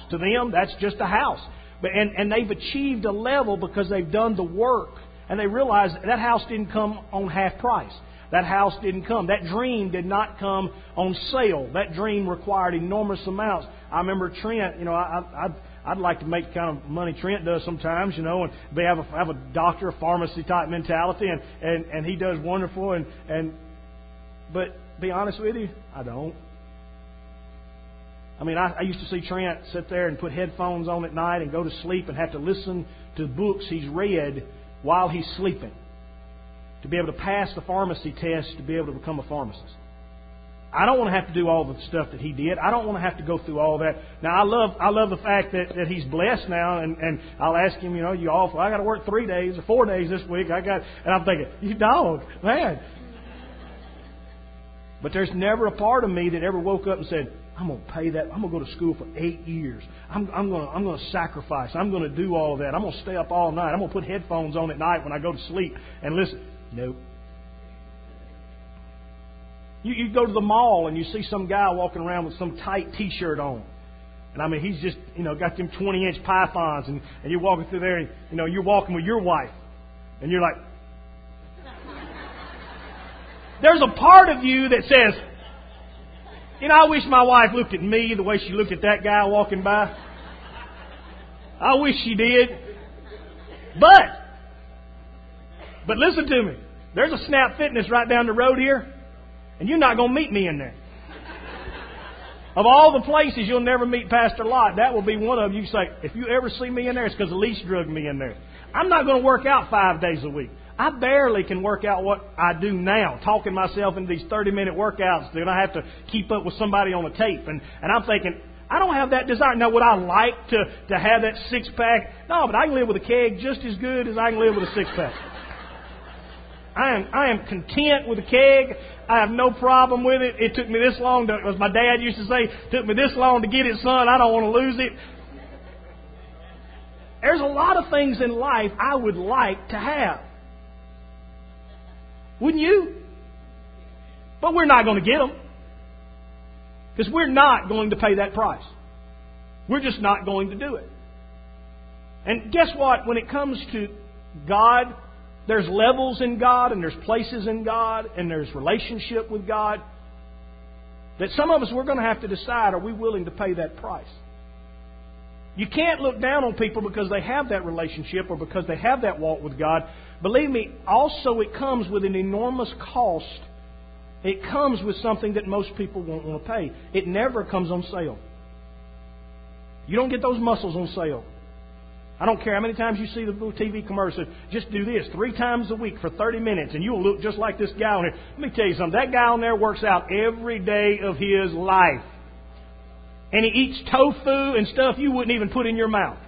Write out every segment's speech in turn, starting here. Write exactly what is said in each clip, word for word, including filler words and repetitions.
To them, that's just a house. But and, and they've achieved a level because they've done the work. And they realize that house didn't come on half price. That house didn't come. That dream did not come on sale. That dream required enormous amounts. I remember Trent, you know, I, I, I'd, I'd like to make the kind of money Trent does sometimes, you know, and be, have, a, have a doctor, a pharmacy type mentality, and, and, and he does wonderful. And, and But be honest with you, I don't. I mean, I, I used to see Trent sit there and put headphones on at night and go to sleep and have to listen to books he's read while he's sleeping to be able to pass the pharmacy test to be able to become a pharmacist. I don't want to have to do all the stuff that he did. I don't want to have to go through all that. Now, I love I love the fact that, that he's blessed now, and, and I'll ask him, you know, you awful. I got to work three days or four days this week. I got, and I'm thinking, you dog, man. But there's never a part of me that ever woke up and said, I'm going to pay that. I'm going to go to school for eight years. I'm, I'm going to I'm going to sacrifice. I'm going to do all that. I'm going to stay up all night. I'm going to put headphones on at night when I go to sleep and listen. Nope. You, you go to the mall and you see some guy walking around with some tight T-shirt on. And I mean, he's just, you know, got them twenty-inch pythons. And, and you're walking through there and, you know, you're walking with your wife. And you're like... There's a part of you that says, you know, I wish my wife looked at me the way she looked at that guy walking by. I wish she did. But, but listen to me. There's a Snap Fitness right down the road here, and you're not going to meet me in there. Of all the places you'll never meet Pastor Lott, that will be one of them. You say, if you ever see me in there, it's because Elise drugged me in there. I'm not going to work out five days a week. I barely can work out what I do now, talking myself into these thirty-minute workouts that I have to keep up with somebody on a tape. And, and I'm thinking, I don't have that desire. Now, would I like to, to have that six-pack? No, but I can live with a keg just as good as I can live with a six-pack. I am I am content with a keg. I have no problem with it. It took me this long, to, as my dad used to say, it took me this long to get it, son. I don't want to lose it. There's a lot of things in life I would like to have. Wouldn't you? But we're not going to get them. Because we're not going to pay that price. We're just not going to do it. And guess what? When it comes to God, there's levels in God, and there's places in God, and there's relationship with God. That some of us, we're going to have to decide, are we willing to pay that price? You can't look down on people because they have that relationship or because they have that walk with God. Believe me, also it comes with an enormous cost. It comes with something that most people won't want to pay. It never comes on sale. You don't get those muscles on sale. I don't care how many times you see the little T V commercial. Just do this three times a week for thirty minutes and you'll look just like this guy on here. Let me tell you something. That guy on there works out every day of his life. And he eats tofu and stuff you wouldn't even put in your mouth.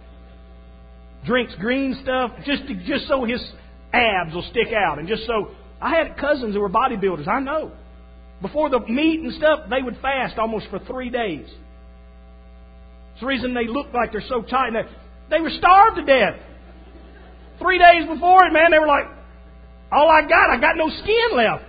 Drinks green stuff just to, just so his abs will stick out. And just so... I had cousins who were bodybuilders. I know. Before the meat and stuff, they would fast almost for three days. It's the reason they look like they're so tight. And they, they were starved to death. Three days before it, man, they were like, all I got, I got no skin left.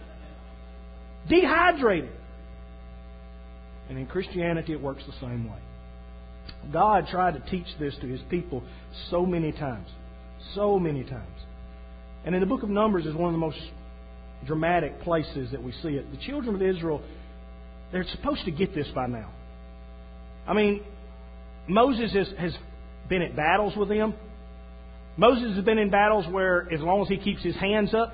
Dehydrated. And in Christianity, it works the same way. God tried to teach this to His people so many times. So many times. And in the book of Numbers is one of the most dramatic places that we see it. The children of Israel, they're supposed to get this by now. I mean, Moses has, has been at battles with them. Moses has been in battles where as long as he keeps his hands up,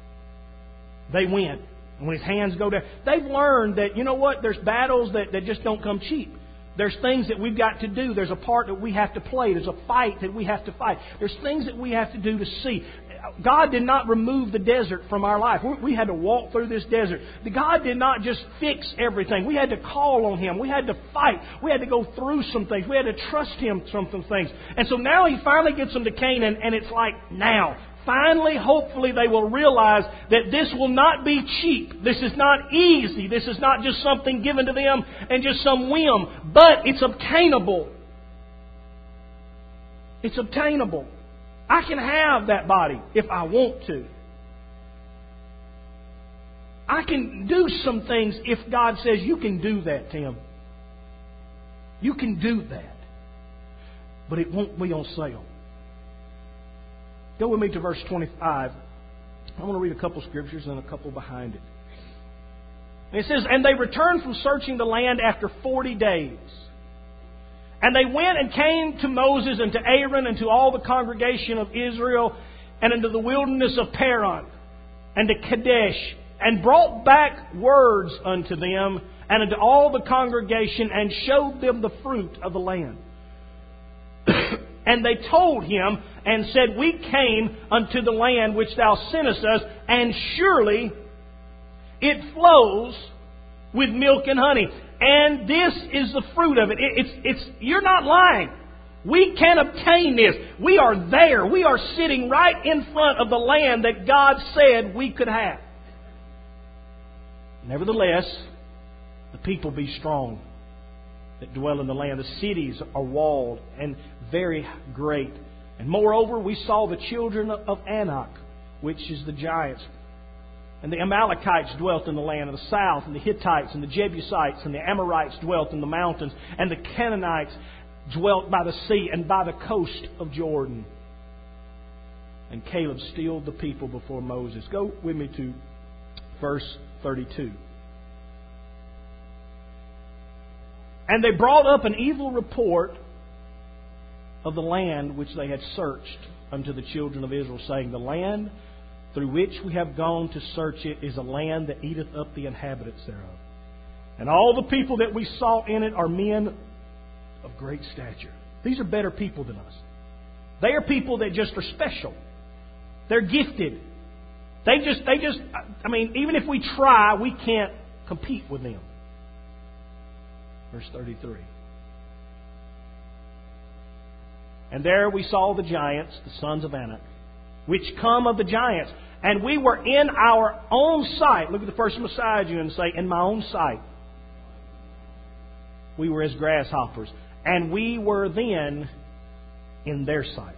they win. And when his hands go down, they've learned that, you know what, there's battles that, that just don't come cheap. There's things that we've got to do. There's a part that we have to play. There's a fight that we have to fight. There's things that we have to do to see. God did not remove the desert from our life. We had to walk through this desert. God did not just fix everything. We had to call on Him. We had to fight. We had to go through some things. We had to trust Him some things. And so now He finally gets them to Canaan, and it's like now. Finally, hopefully, they will realize that this will not be cheap. This is not easy. This is not just something given to them and just some whim. But it's obtainable. It's obtainable. I can have that body if I want to. I can do some things if God says, you can do that, Tim. You can do that. But it won't be on sale. Go with me to verse twenty-five. I want to read a couple scriptures and a couple behind it. It says, "And they returned from searching the land after forty days. And they went and came to Moses and to Aaron and to all the congregation of Israel and into the wilderness of Paran and to Kadesh, and brought back words unto them and unto all the congregation, and showed them the fruit of the land. And they told him and said, We came unto the land which thou sentest us, and surely it flows with milk and honey. And this is the fruit of it. it it's, it's, you're not lying. We can obtain this. We are there. We are sitting right in front of the land that God said we could have. Nevertheless, the people be strong that dwell in the land. The cities are walled and very great. And moreover, we saw the children of Anak, which is the giants. And the Amalekites dwelt in the land of the south, and the Hittites and the Jebusites and the Amorites dwelt in the mountains, and the Canaanites dwelt by the sea and by the coast of Jordan. And Caleb stilled the people before Moses." Go with me to verse thirty-two. "And they brought up an evil report of the land which they had searched unto the children of Israel, saying, The land through which we have gone to search it is a land that eateth up the inhabitants thereof. And all the people that we saw in it are men of great stature." These are better people than us. They are people that just are special. They're gifted. They just, they just, I mean, even if we try, we can't compete with them. Verse thirty-three. "And there we saw the giants, the sons of Anak, which come of the giants. And we were in our own sight." Look at the person beside you and say, "In my own sight. We were as grasshoppers. And we were then in their sight."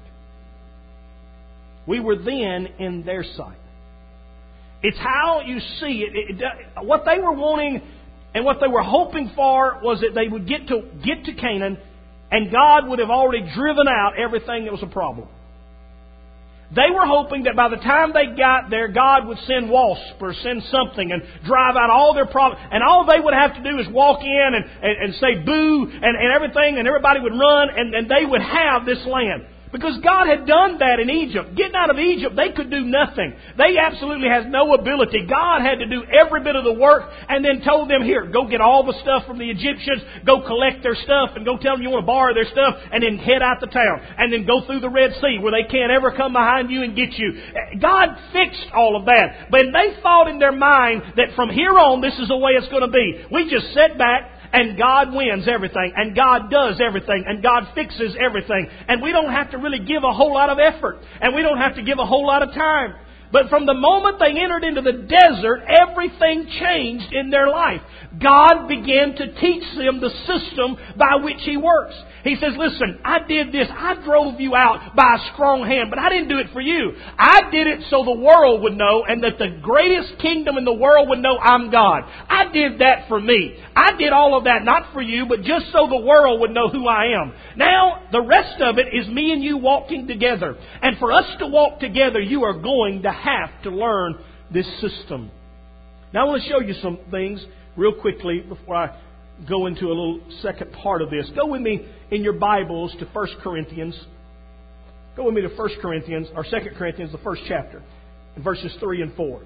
We were then in their sight. It's how you see it. it, it what they were wanting and what they were hoping for was that they would get to get to Canaan, and God would have already driven out everything that was a problem. They were hoping that by the time they got there, God would send wasps or send something and drive out all their problems. And all they would have to do is walk in and, and, and say boo and, and everything, and everybody would run, and, and they would have this land. Because God had done that in Egypt. Getting out of Egypt, they could do nothing. They absolutely had no ability. God had to do every bit of the work, and then told them, here, go get all the stuff from the Egyptians, go collect their stuff, and go tell them you want to borrow their stuff, and then head out the town. And then go through the Red Sea where they can't ever come behind you and get you. God fixed all of that. But they thought in their mind that from here on, this is the way it's going to be. We just sit back, and God wins everything, and God does everything, and God fixes everything. And we don't have to really give a whole lot of effort, and we don't have to give a whole lot of time. But from the moment they entered into the desert, everything changed in their life. God began to teach them the system by which He works. He says, listen, I did this. I drove you out by a strong hand, but I didn't do it for you. I did it so the world would know, and that the greatest kingdom in the world would know I'm God. I did that for me. I did all of that not for you, but just so the world would know who I am. Now, the rest of it is me and you walking together. And for us to walk together, you are going to have to learn this system. Now, I want to show you some things real quickly before I go into a little second part of this. Go with me in your Bibles to First Corinthians. Go with me to First Corinthians, or Second Corinthians, the first chapter, verses three and four.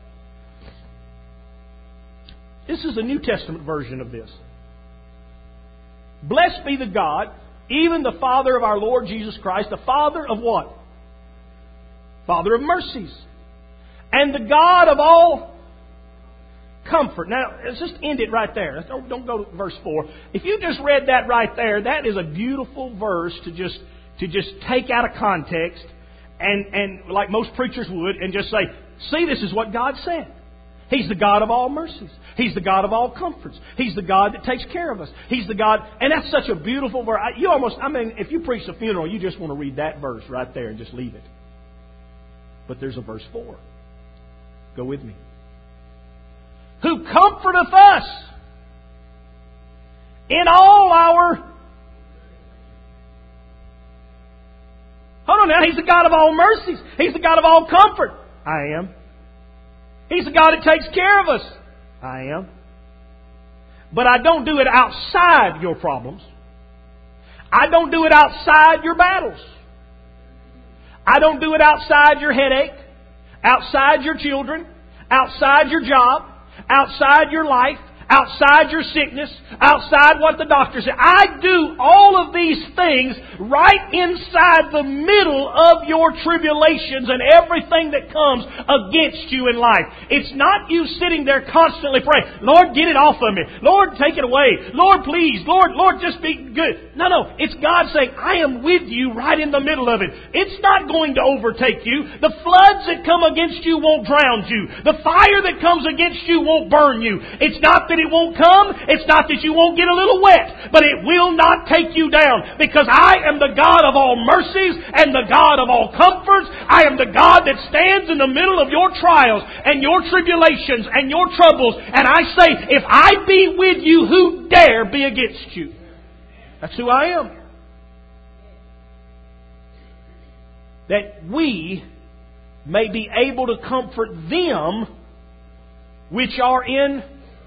This is a New Testament version of this. "Blessed be the God, even the Father of our Lord Jesus Christ." The Father of what? Father of mercies. "And the God of all comfort." Now, let's just end it right there. Don't, don't go to verse four. If you just read that right there, that is a beautiful verse to just to just take out of context and, and like most preachers would, and just say, see, this is what God said. He's the God of all mercies. He's the God of all comforts. He's the God that takes care of us. He's the God, and that's such a beautiful verse. You almost, I mean, if you preach a funeral, you just want to read that verse right there and just leave it. But there's a verse four. Go with me. "Who comforteth us in all our on now. He's the God of all mercies. He's the God of all comfort. I am. He's the God that takes care of us. I am. But I don't do it outside your problems. I don't do it outside your battles. I don't do it outside your headache, outside your children, outside your job, outside your life, outside your sickness, outside what the doctor said. I do all of these things right inside the middle of your tribulations and everything that comes against you in life. It's not you sitting there constantly praying, Lord, get it off of me. Lord, take it away. Lord, please. Lord, Lord, just be good. No, no. It's God saying, I am with you right in the middle of it. It's not going to overtake you. The floods that come against you won't drown you. The fire that comes against you won't burn you. It's not that it won't come. It's not that you won't get a little wet. But it will not take you down. Because I am the God of all mercies and the God of all comforts. I am the God that stands in the middle of your trials and your tribulations and your troubles. And I say, if I be with you, who dare be against you? That's who I am. That we may be able to comfort them which are in...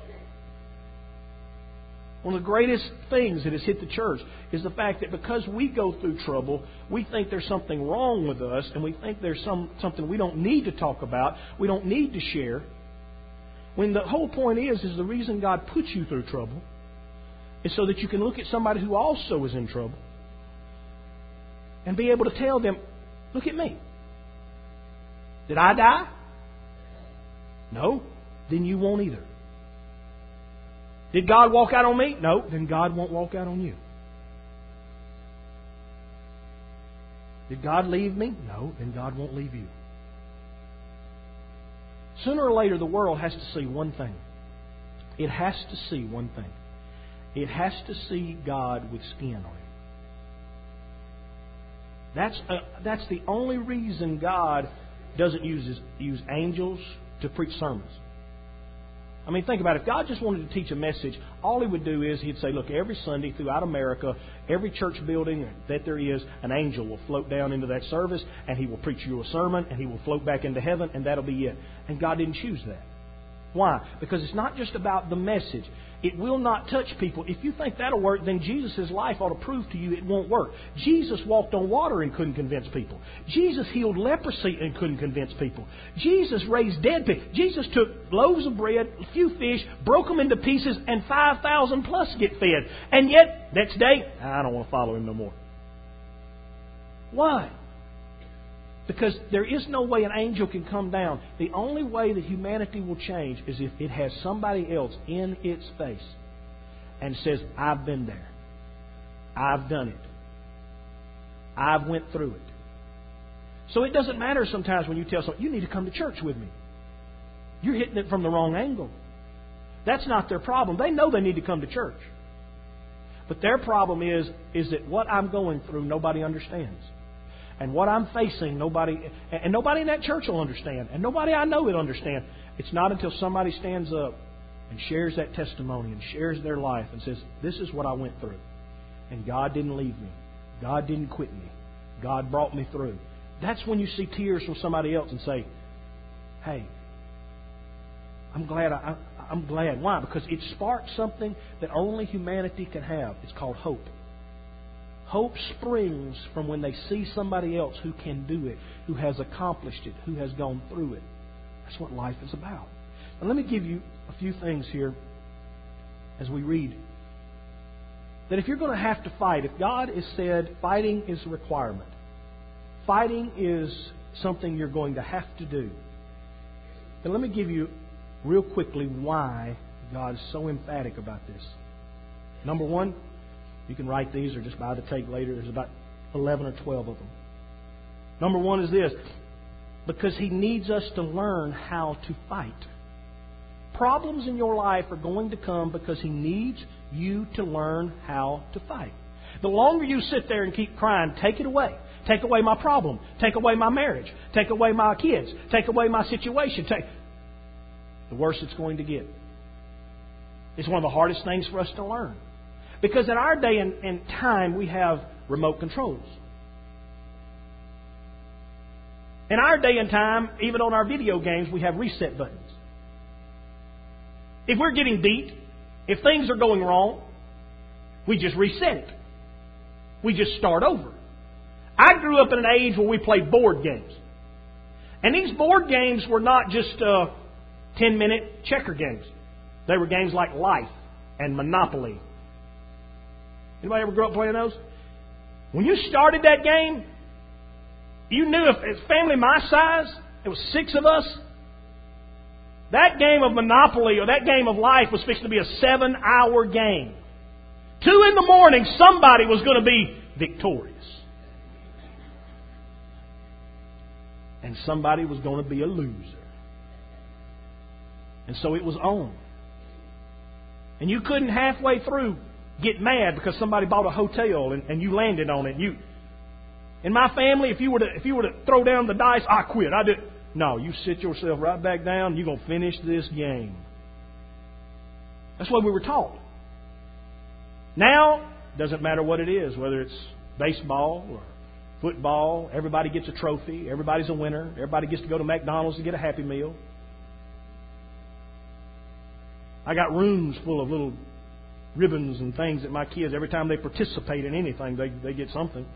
One of the greatest things that has hit the church is the fact that because we go through trouble, we think there's something wrong with us, and we think there's some something we don't need to talk about, we don't need to share. When the whole point is, is the reason God puts you through trouble is so that you can look at somebody who also is in trouble and be able to tell them, look at me. Did I die? No. Then you won't either. Did God walk out on me? No. Then God won't walk out on you. Did God leave me? No. Then God won't leave you. Sooner or later, the world has to see one thing. It has to see one thing. It has to see God with skin on it. That's uh, that's the only reason God doesn't use his, use angels to preach sermons. I mean, think about it. If God just wanted to teach a message, all He would do is He'd say, look, every Sunday throughout America, every church building that there is, an angel will float down into that service, and he will preach you a sermon, and he will float back into heaven, and that'll be it. And God didn't choose that. Why? Because it's not just about the message. It will not touch people. If you think that'll work, then Jesus' life ought to prove to you it won't work. Jesus walked on water and couldn't convince people. Jesus healed leprosy and couldn't convince people. Jesus raised dead people. Jesus took loaves of bread, a few fish, broke them into pieces, and five thousand plus get fed. And yet, next day, I don't want to follow Him no more. Why? Because there is no way an angel can come down. The only way that humanity will change is if it has somebody else in its face and says, I've been there. I've done it. I've went through it. So it doesn't matter sometimes when you tell someone, you need to come to church with me. You're hitting it from the wrong angle. That's not their problem. They know they need to come to church. But their problem is, is that what I'm going through, nobody understands. And what I'm facing, nobody, and nobody in that church will understand. And nobody I know will understand. It's not until somebody stands up and shares that testimony and shares their life and says, this is what I went through. And God didn't leave me. God didn't quit me. God brought me through. That's when you see tears from somebody else and say, hey, I'm glad. I, I'm glad. Why? Because it sparked something that only humanity can have. It's called hope. Hope springs from when they see somebody else who can do it, who has accomplished it, who has gone through it. That's what life is about. Now let me give you a few things here as we read. That if you're going to have to fight, if God has said fighting is a requirement, fighting is something you're going to have to do, then let me give you real quickly why God is so emphatic about this. Number one, you can write these or just buy the tape later. There's about eleven or twelve of them. Number one is this. Because He needs us to learn how to fight. Problems in your life are going to come because He needs you to learn how to fight. The longer you sit there and keep crying, take it away. Take away my problem. Take away my marriage. Take away my kids. Take away my situation. Take... The worse it's going to get. It's one of the hardest things for us to learn. Because in our day and, and time, we have remote controls. In our day and time, even on our video games, we have reset buttons. If we're getting beat, if things are going wrong, we just reset it. We just start over. I grew up in an age where we played board games. And these board games were not just uh, ten-minute checker games. They were games like Life and Monopoly. Anybody ever grow up playing those? When you started that game, you knew if it's family my size, it was six of us, that game of Monopoly or that game of Life was fixing to be a seven-hour game. Two in the morning, somebody was going to be victorious. And somebody was going to be a loser. And so it was on. And you couldn't halfway through get mad because somebody bought a hotel and, and you landed on it. You, in my family, if you were to if you were to throw down the dice, I quit. I did. No, you sit yourself right back down. And you're going to finish this game. That's what we were taught. Now, doesn't matter what it is, whether it's baseball or football. Everybody gets a trophy. Everybody's a winner. Everybody gets to go to McDonald's to get a Happy Meal. I got rooms full of little ribbons and things that my kids, every time they participate in anything, they, they get something.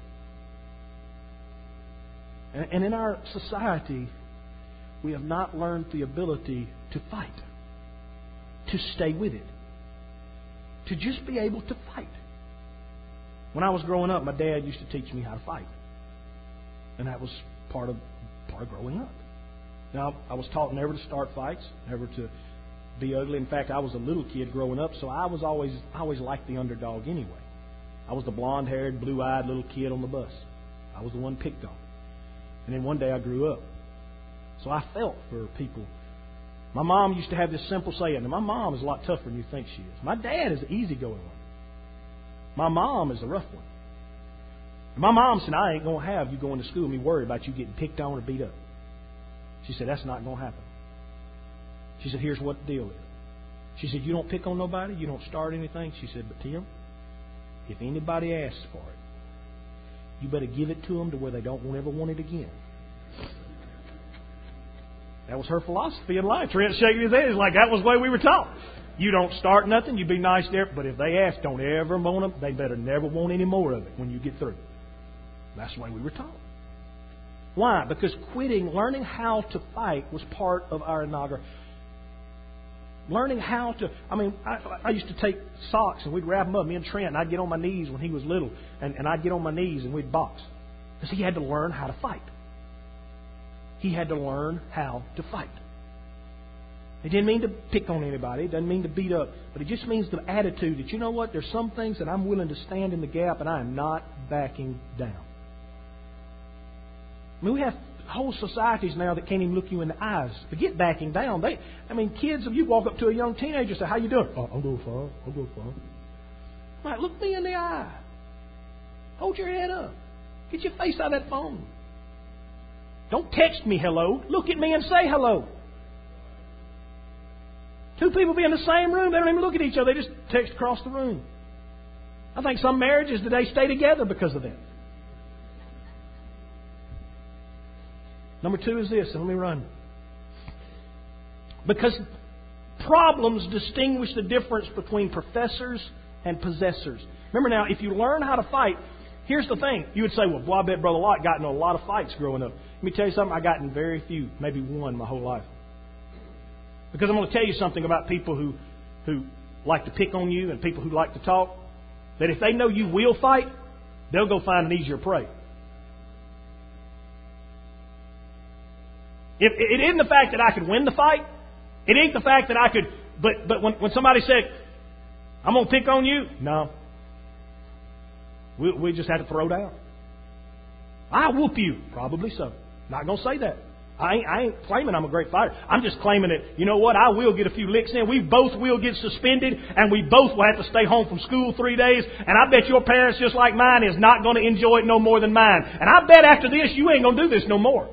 And, and in our society, we have not learned the ability to fight, to stay with it, to just be able to fight. When I was growing up, my dad used to teach me how to fight. And that was part of part of growing up. Now, I was taught never to start fights, never to be ugly. In fact, I was a little kid growing up, so I was always I always liked the underdog anyway. I was the blonde-haired, blue-eyed little kid on the bus. I was the one picked on. And then one day I grew up. So I felt for people. My mom used to have this simple saying, and my mom is a lot tougher than you think she is. My dad is the easygoing one. My mom is the rough one. And my mom said, I ain't going to have you going to school and be worried about you getting picked on or beat up. She said, that's not going to happen. She said, here's what the deal is. She said, you don't pick on nobody, you don't start anything. She said, but Tim, if anybody asks for it, you better give it to them to where they don't ever want it again. That was her philosophy in life. Trent shaking his head. He's like, that was the way we were taught. You don't start nothing, you be nice there, but if they ask, don't ever want them, they better never want any more of it when you get through. That's the way we were taught. Why? Because quitting, learning how to fight was part of our inaugural. Learning how to, I mean, I, I used to take socks and we'd wrap them up, me and Trent, and I'd get on my knees when he was little, and, and I'd get on my knees and we'd box. Because he had to learn how to fight. He had to learn how to fight. It didn't mean to pick on anybody. It doesn't mean to beat up. But it just means the attitude that, you know what, there's some things that I'm willing to stand in the gap and I am not backing down. I mean, we have whole societies now that can't even look you in the eyes. Forget backing down. They, I mean, kids, if you walk up to a young teenager and say, how you doing? Oh, I'm doing fine. I'm doing fine. Right, look me in the eye. Hold your head up. Get your face out of that phone. Don't text me hello. Look at me and say hello. Two people be in the same room. They don't even look at each other. They just text across the room. I think some marriages today stay together because of that. Number two is this, and let me run. Because problems distinguish the difference between professors and possessors. Remember now, if you learn how to fight, here's the thing. You would say, well, boy, I bet Brother Lott got in a lot of fights growing up. Let me tell you something. I got in very few, maybe one my whole life. Because I'm going to tell you something about people who, who like to pick on you and people who like to talk. That if they know you will fight, they'll go find an easier prey. If, it isn't the fact that I could win the fight. It ain't the fact that I could... But but when, when somebody said, I'm going to pick on you, no. We, we just had to throw down. I'll whoop you. Probably so. Not going to say that. I ain't, I ain't claiming I'm a great fighter. I'm just claiming that, you know what, I will get a few licks in. We both will get suspended, and we both will have to stay home from school three days. And I bet your parents, just like mine, is not going to enjoy it no more than mine. And I bet after this, you ain't going to do this no more.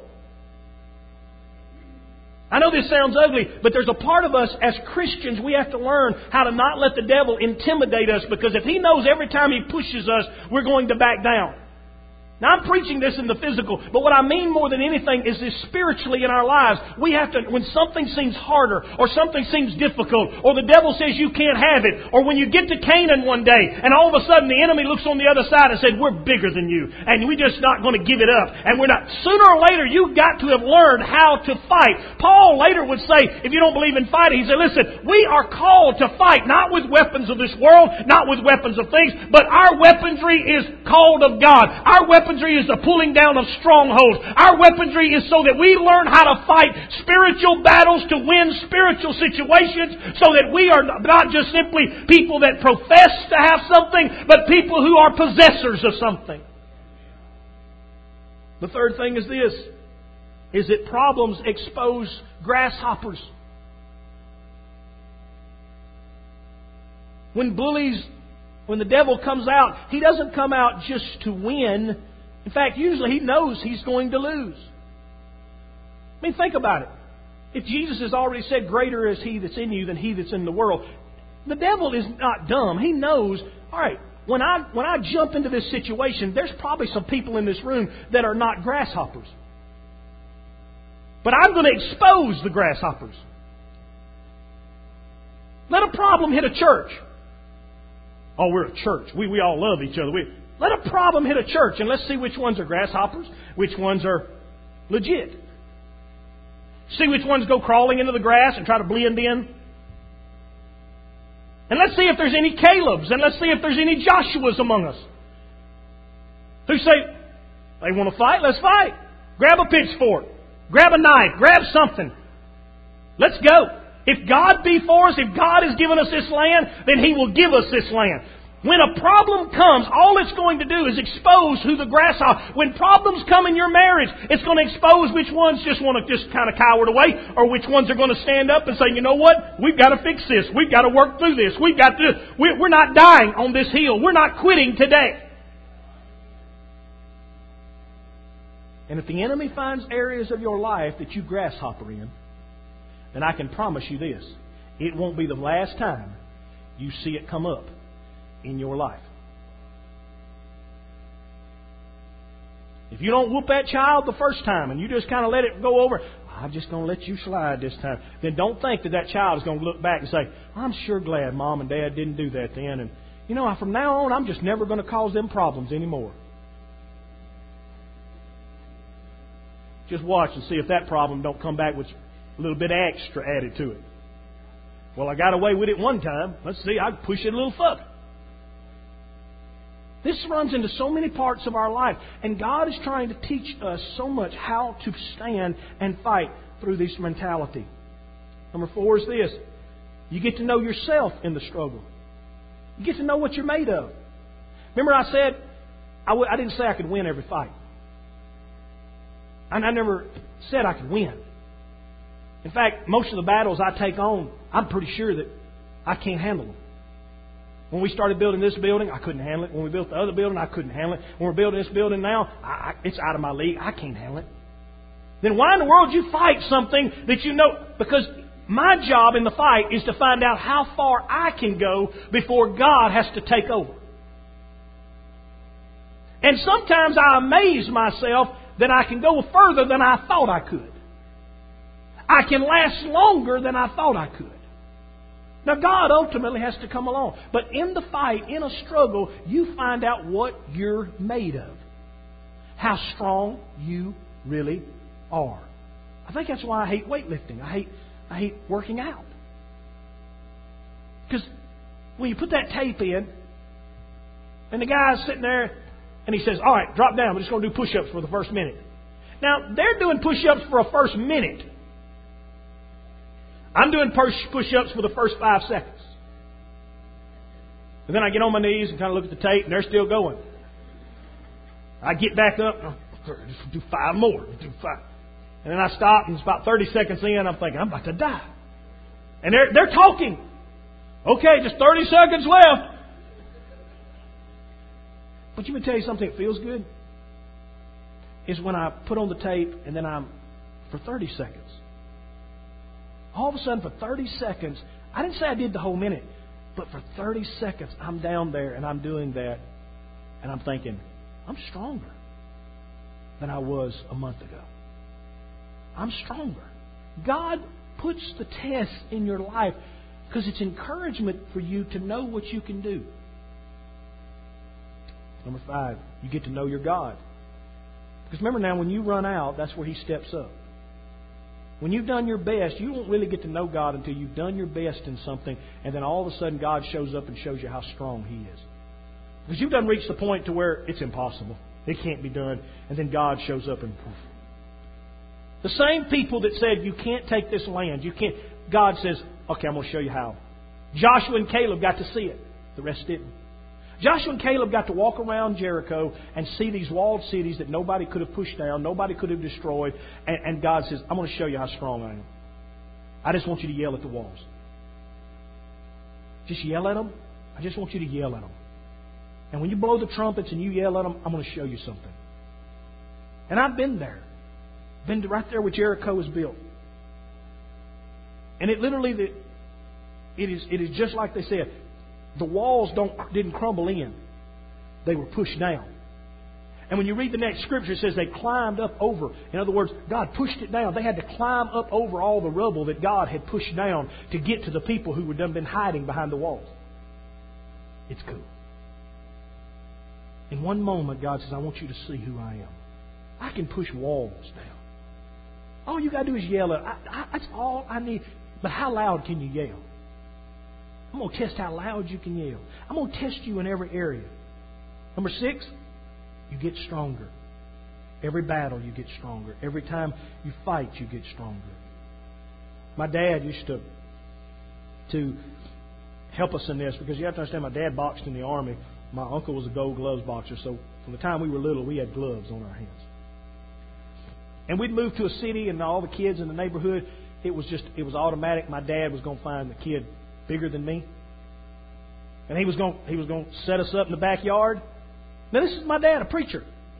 I know this sounds ugly, but there's a part of us as Christians, we have to learn how to not let the devil intimidate us, because if he knows every time he pushes us, we're going to back down. Now, I'm preaching this in the physical, but what I mean more than anything is this spiritually in our lives. We have to, when something seems harder, or something seems difficult, or the devil says you can't have it, or when you get to Canaan one day, and all of a sudden the enemy looks on the other side and said, we're bigger than you, and we're just not going to give it up. And we're not, sooner or later, you've got to have learned how to fight. Paul later would say, if you don't believe in fighting, he said, listen, we are called to fight, not with weapons of this world, not with weapons of things, but our weaponry is called of God. Our weaponry Weaponry is the pulling down of strongholds. Our weaponry is so that we learn how to fight spiritual battles to win spiritual situations, so that we are not just simply people that profess to have something, but people who are possessors of something. The third thing is this, is that problems expose grasshoppers. When bullies, when the devil comes out, he doesn't come out just to win. In fact, usually he knows he's going to lose. I mean, think about it. If Jesus has already said, greater is He that's in you than he that's in the world, the devil is not dumb. He knows, all right, when I, when I jump into this situation, there's probably some people in this room that are not grasshoppers. But I'm going to expose the grasshoppers. Let a problem hit a church. Oh, we're a church. We, we all love each other. We, let a problem hit a church, and let's see which ones are grasshoppers, which ones are legit. See which ones go crawling into the grass and try to blend in. And let's see if there's any Calebs, and let's see if there's any Joshuas among us who say, they want to fight, let's fight. Grab a pitchfork, grab a knife, grab something. Let's go. If God be for us, if God has given us this land, then He will give us this land. When a problem comes, all it's going to do is expose who the grasshopper. When problems come in your marriage, it's going to expose which ones just want to just kind of cower away, or which ones are going to stand up and say, you know what? We've got to fix this. We've got to work through this. We've got to. We're not dying on this hill. We're not quitting today. And if the enemy finds areas of your life that you grasshopper in, then I can promise you this: it won't be the last time you see it come up in your life. If you don't whoop that child the first time and you just kind of let it go over, I'm just going to let you slide this time, then don't think that that child is going to look back and say, I'm sure glad Mom and Dad didn't do that then. And, you know, from now on, I'm just never going to cause them problems anymore. Just watch and see if that problem don't come back with a little bit extra added to it. Well, I got away with it one time. Let's see, I can push it a little further. This runs into so many parts of our life. And God is trying to teach us so much how to stand and fight through this mentality. Number four is this: you get to know yourself in the struggle. You get to know what you're made of. Remember I said, I, w- I didn't say I could win every fight. And I never said I could win. In fact, most of the battles I take on, I'm pretty sure that I can't handle them. When we started building this building, I couldn't handle it. When we built the other building, I couldn't handle it. When we're building this building now, I, I, it's out of my league. I can't handle it. Then why in the world you fight something that you know? Because my job in the fight is to find out how far I can go before God has to take over. And sometimes I amaze myself that I can go further than I thought I could. I can last longer than I thought I could. Now, God ultimately has to come along. But in the fight, in a struggle, you find out what you're made of. How strong you really are. I think that's why I hate weightlifting. I hate, I hate working out. Because when you put that tape in, and the guy's sitting there, and he says, all right, drop down. We're just going to do push-ups for the first minute. Now, they're doing push-ups for a first minute. I'm doing push-ups for the first five seconds. And then I get on my knees and kind of look at the tape, and they're still going. I get back up, and just do five more. Do five. And then I stop, and it's about thirty seconds in, I'm thinking, I'm about to die. And they're, they're talking. Okay, just thirty seconds left. But you can tell you something that feels good. Is when I put on the tape, and then I'm, for thirty seconds. All of a sudden, for thirty seconds, I didn't say I did the whole minute, but for thirty seconds, I'm down there and I'm doing that. And I'm thinking, I'm stronger. than I was a month ago. I'm stronger. God puts the tests in your life because it's encouragement for you to know what you can do. Number five, you get to know your God. Because remember now, when you run out, that's where He steps up. When you've done your best, you won't really get to know God until you've done your best in something, and then all of a sudden God shows up and shows you how strong He is. Because you've done reached the point to where it's impossible. It can't be done. And then God shows up and poof. The same people that said you can't take this land, you can't. God says, okay, I'm going to show you how. Joshua and Caleb got to see it. The rest didn't. Joshua and Caleb got to walk around Jericho and see these walled cities that nobody could have pushed down, nobody could have destroyed. And, and God says, I'm going to show you how strong I am. I just want you to yell at the walls. Just yell at them. I just want you to yell at them. And when you blow the trumpets and you yell at them, I'm going to show you something. And I've been there. Been right there where Jericho was built. And it literally, it is, it is just like they said. The walls don't didn't crumble in. They were pushed down. And when you read the next scripture, it says they climbed up over. In other words, God pushed it down. They had to climb up over all the rubble that God had pushed down to get to the people who had been hiding behind the walls. It's cool. In one moment, God says, I want you to see who I am. I can push walls down. All you got to do is yell at I, I, That's all I need. But how loud can you yell? I'm going to test how loud you can yell. I'm going to test you in every area. Number six, you get stronger. Every battle you get stronger. Every time you fight, you get stronger. My dad used to, to help us in this because you have to understand my dad boxed in the Army. My uncle was a gold gloves boxer, so from the time we were little, we had gloves on our hands. And we'd move to a city, and all the kids in the neighborhood, it was just, it was automatic. My dad was going to find the kid bigger than me. And he was going he was going to set us up in the backyard. Now this is my dad, a preacher.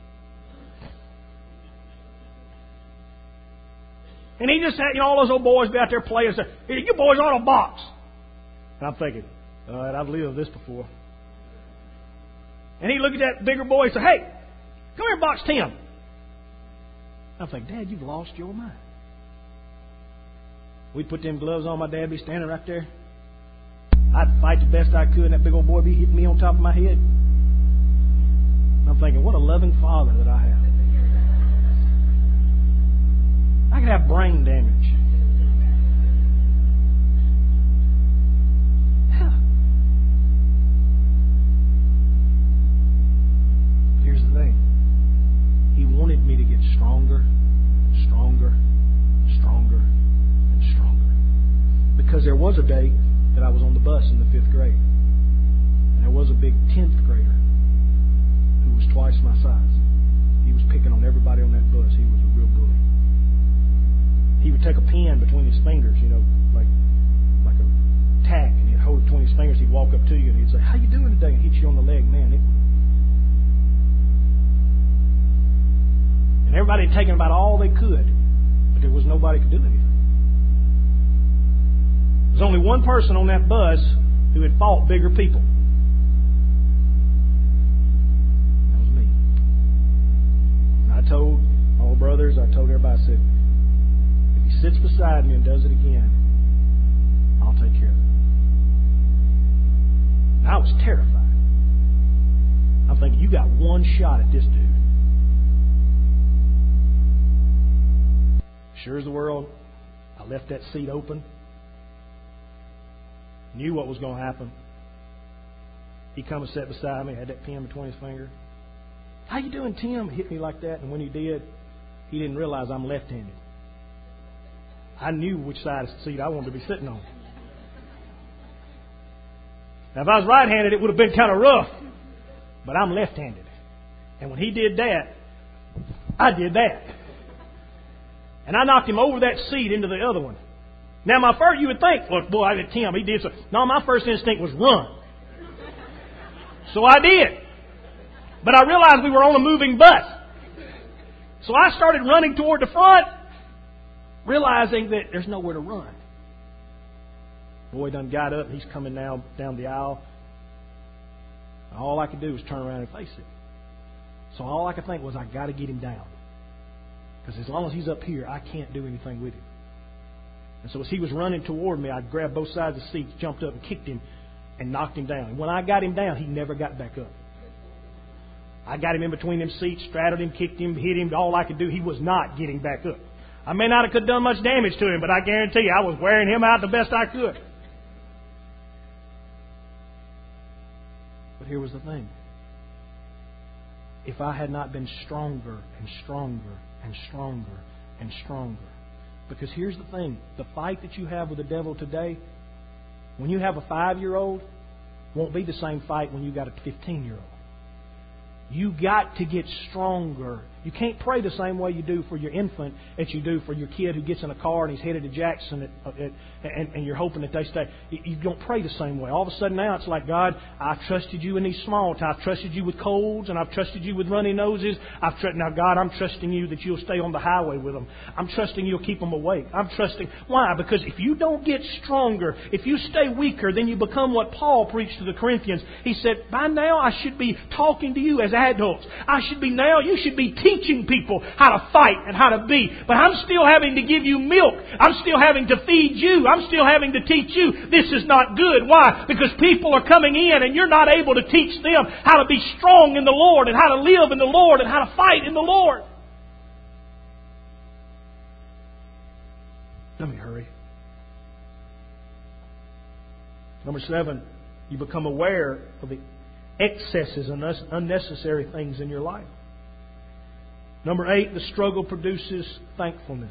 And he just had, you know, all those old boys be out there playing and say, hey, you boys ought to box. And I'm thinking, all right, I've lived this before. And he looked at that bigger boy and said, hey, come here and box Tim. I'm thinking, Dad, you've lost your mind. We'd put them gloves on, my dad be standing right there. I'd fight the best I could, and that big old boy be hitting me on top of my head. I'm thinking, what a loving father that I have. I could have brain damage. Yeah. But here's the thing. He wanted me to get stronger and stronger and stronger and stronger. Because there was a day that I was on the bus in the fifth grade. And there was a big tenth grader who was twice my size. He was picking on everybody on that bus. He was a real bully. He would take a pen between his fingers, you know, like like a tack, and he'd hold it between his fingers. He'd walk up to you and he'd say, how you doing today? And hit you on the leg. Man, it and everybody had taken about all they could, but there was nobody could do anything. There's only one person on that bus who had fought bigger people. That was me. And I told all the brothers, I told everybody, I said, if he sits beside me and does it again, I'll take care of it. And I was terrified. I'm thinking, you got one shot at this dude. Sure as the world, I left that seat open. Knew what was going to happen. He come and sat beside me, had that pen between his fingers. How you doing, Tim? Hit me like that, and when he did, he didn't realize I'm left-handed. I knew which side of the seat I wanted to be sitting on. Now, if I was right-handed, it would have been kind of rough. But I'm left-handed. And when he did that, I did that. And I knocked him over that seat into the other one. Now, my first, you would think, look, boy, I did Tim, he did so. No, my first instinct was run. So I did. But I realized we were on a moving bus. So I started running toward the front, realizing that there's nowhere to run. Boy done got up, he's coming down, down the aisle. All I could do was turn around and face it. So all I could think was, I got to get him down. Because as long as he's up here, I can't do anything with him. And so as he was running toward me, I grabbed both sides of the seats, jumped up and kicked him and knocked him down. And when I got him down, he never got back up. I got him in between them seats, straddled him, kicked him, hit him. All I could do, he was not getting back up. I may not have done much damage to him, but I guarantee you I was wearing him out the best I could. But here was the thing. If I had not been stronger and stronger and stronger and stronger. Because here's the thing. The fight that you have with the devil today, when you have a five-year-old, won't be the same fight when you got a fifteen-year-old. You got to get stronger. You can't pray the same way you do for your infant as you do for your kid who gets in a car and he's headed to Jackson at, at, and, and you're hoping that they stay. You don't pray the same way. All of a sudden now it's like, God, I've trusted you in these small times. I've trusted you with colds and I've trusted you with runny noses. I've tr- Now, God, I'm trusting you that you'll stay on the highway with them. I'm trusting you'll keep them awake. I'm trusting. Why? Because if you don't get stronger, if you stay weaker, then you become what Paul preached to the Corinthians. He said, by now I should be talking to you as adults. I should be now, you should be teaching people how to fight and how to be. But I'm still having to give you milk. I'm still having to feed you. I'm still having to teach you. This is not good. Why? Because people are coming in and you're not able to teach them how to be strong in the Lord and how to live in the Lord and how to fight in the Lord. Let me hurry. Number seven, you become aware of the excesses and unnecessary things in your life. Number eight, the struggle produces thankfulness.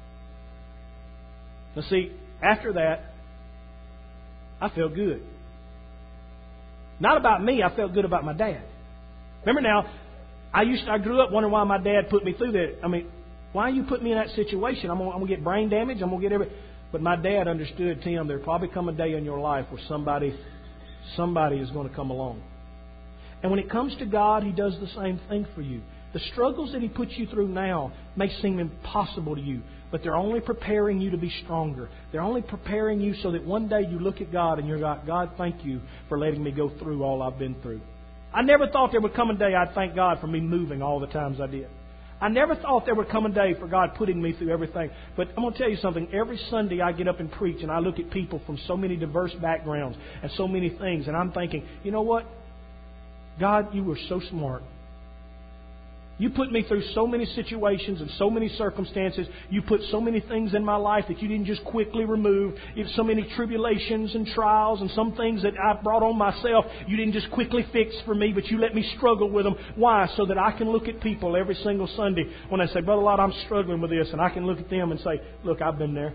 Now see, after that, I felt good. Not about me, I felt good about my dad. Remember now, I used to, I grew up wondering why my dad put me through that. I mean, why you put me in that situation? I'm going to get brain damage, I'm going to get every... But my dad understood, Tim, there'll probably come a day in your life where somebody, somebody is going to come along. And when it comes to God, He does the same thing for you. The struggles that He puts you through now may seem impossible to you, but they're only preparing you to be stronger. They're only preparing you so that one day you look at God and you're like, God, thank you for letting me go through all I've been through. I never thought there would come a day I'd thank God for me moving all the times I did. I never thought there would come a day for God putting me through everything. But I'm going to tell you something. Every Sunday I get up and preach and I look at people from so many diverse backgrounds and so many things. And I'm thinking, you know what? God, you were so smart. You put me through so many situations and so many circumstances. You put so many things in my life that you didn't just quickly remove. You have so many tribulations and trials and some things that I brought on myself you didn't just quickly fix for me, but you let me struggle with them. Why? So that I can look at people every single Sunday when they say, Brother Lott, I'm struggling with this. And I can look at them and say, look, I've been there.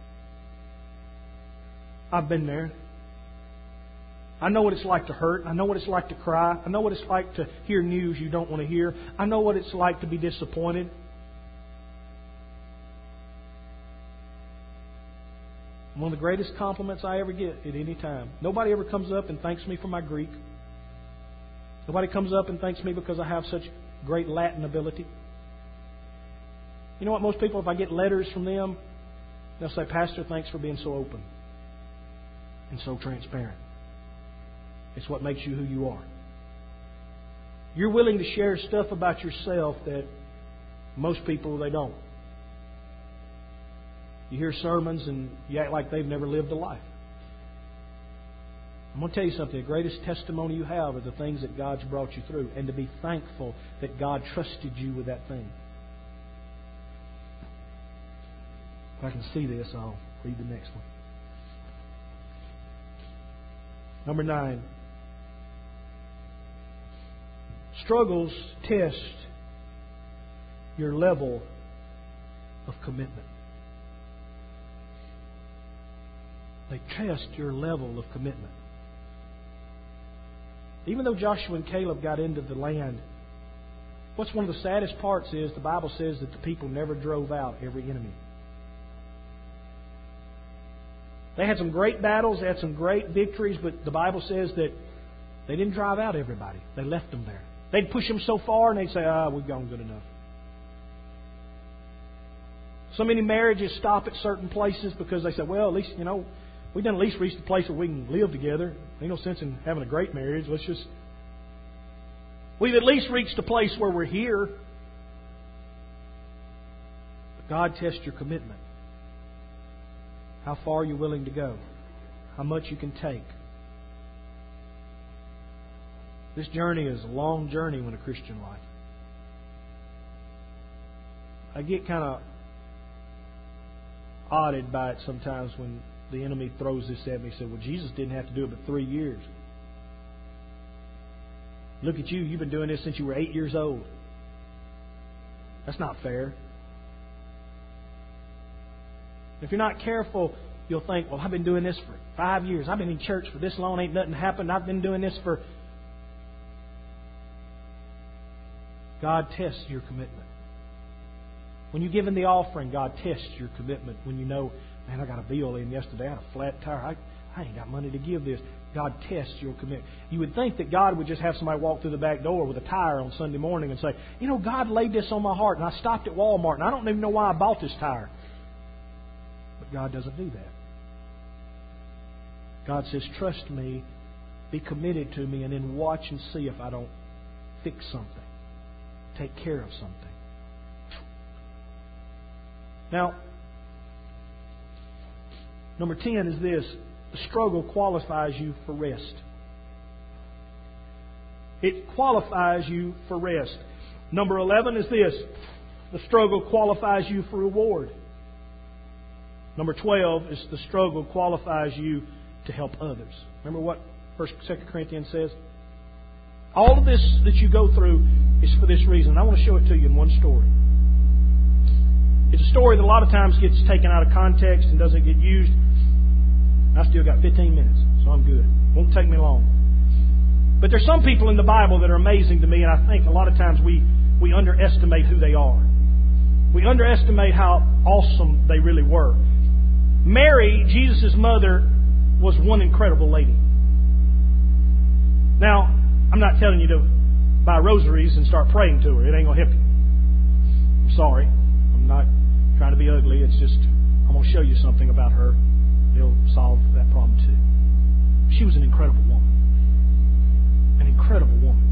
I've been there. I know what it's like to hurt. I know what it's like to cry. I know what it's like to hear news you don't want to hear. I know what it's like to be disappointed. One of the greatest compliments I ever get at any time. Nobody ever comes up and thanks me for my Greek. Nobody comes up and thanks me because I have such great Latin ability. You know what? Most people, if I get letters from them, they'll say, Pastor, thanks for being so open and so transparent. It's what makes you who you are. You're willing to share stuff about yourself that most people, they don't. You hear sermons and you act like they've never lived a life. I'm going to tell you something. The greatest testimony you have are the things that God's brought you through, and to be thankful that God trusted you with that thing. If I can see this, I'll read the next one. Number nine. Struggles test your level of commitment. They test your level of commitment. Even though Joshua and Caleb got into the land, what's one of the saddest parts is the Bible says that the people never drove out every enemy. They had some great battles, they had some great victories, but the Bible says that they didn't drive out everybody. They left them there. They'd push them so far and they'd say, ah, we've gone good enough. So many marriages stop at certain places because they say, well, at least, you know, we done at least reached the place where we can live together. Ain't no sense in having a great marriage. Let's just... We've at least reached a place where we're here. God tests your commitment. How far you're willing to go. How much you can take. This journey is a long journey in a Christian life. I get kind of awed by it sometimes when the enemy throws this at me and says, well, Jesus didn't have to do it but three years. Look at you, you've been doing this since you were eight years old. That's not fair. If you're not careful, you'll think, well, I've been doing this for five years. I've been in church for this long, ain't nothing happened. I've been doing this for... God tests your commitment. When you give in the offering, God tests your commitment. When you know, man, I got a bill in yesterday. I had a flat tire. I, I ain't got money to give this. God tests your commitment. You would think that God would just have somebody walk through the back door with a tire on Sunday morning and say, you know, God laid this on my heart, and I stopped at Walmart, and I don't even know why I bought this tire. But God doesn't do that. God says, trust me, be committed to me, and then watch and see if I don't fix something, take care of something. Now, number ten is this. The struggle qualifies you for rest. It qualifies you for rest. Number eleven is this. The struggle qualifies you for reward. Number twelve is the struggle qualifies you to help others. Remember what First, Second Corinthians says? All of this that you go through is for this reason. I want to show it to you in one story. It's a story that a lot of times gets taken out of context and doesn't get used. I still got fifteen minutes, so I'm good. Won't take me long. But there's some people in the Bible that are amazing to me, and I think a lot of times we, we underestimate who they are. We underestimate how awesome they really were. Mary, Jesus' mother, was one incredible lady. Now, I'm not telling you to buy rosaries and start praying to her. It ain't going to help you. I'm sorry. I'm not trying to be ugly. It's just, I'm going to show you something about her. It'll solve that problem too. She was an incredible woman. An incredible woman.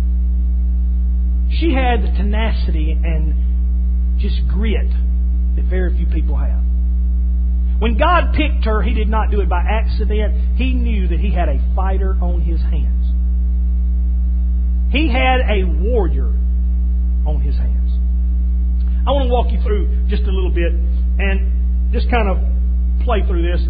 She had the tenacity and just grit that very few people have. When God picked her, He did not do it by accident. He knew that He had a fighter on His hands. He had a warrior on His hands. I want to walk you through just a little bit and just kind of play through this.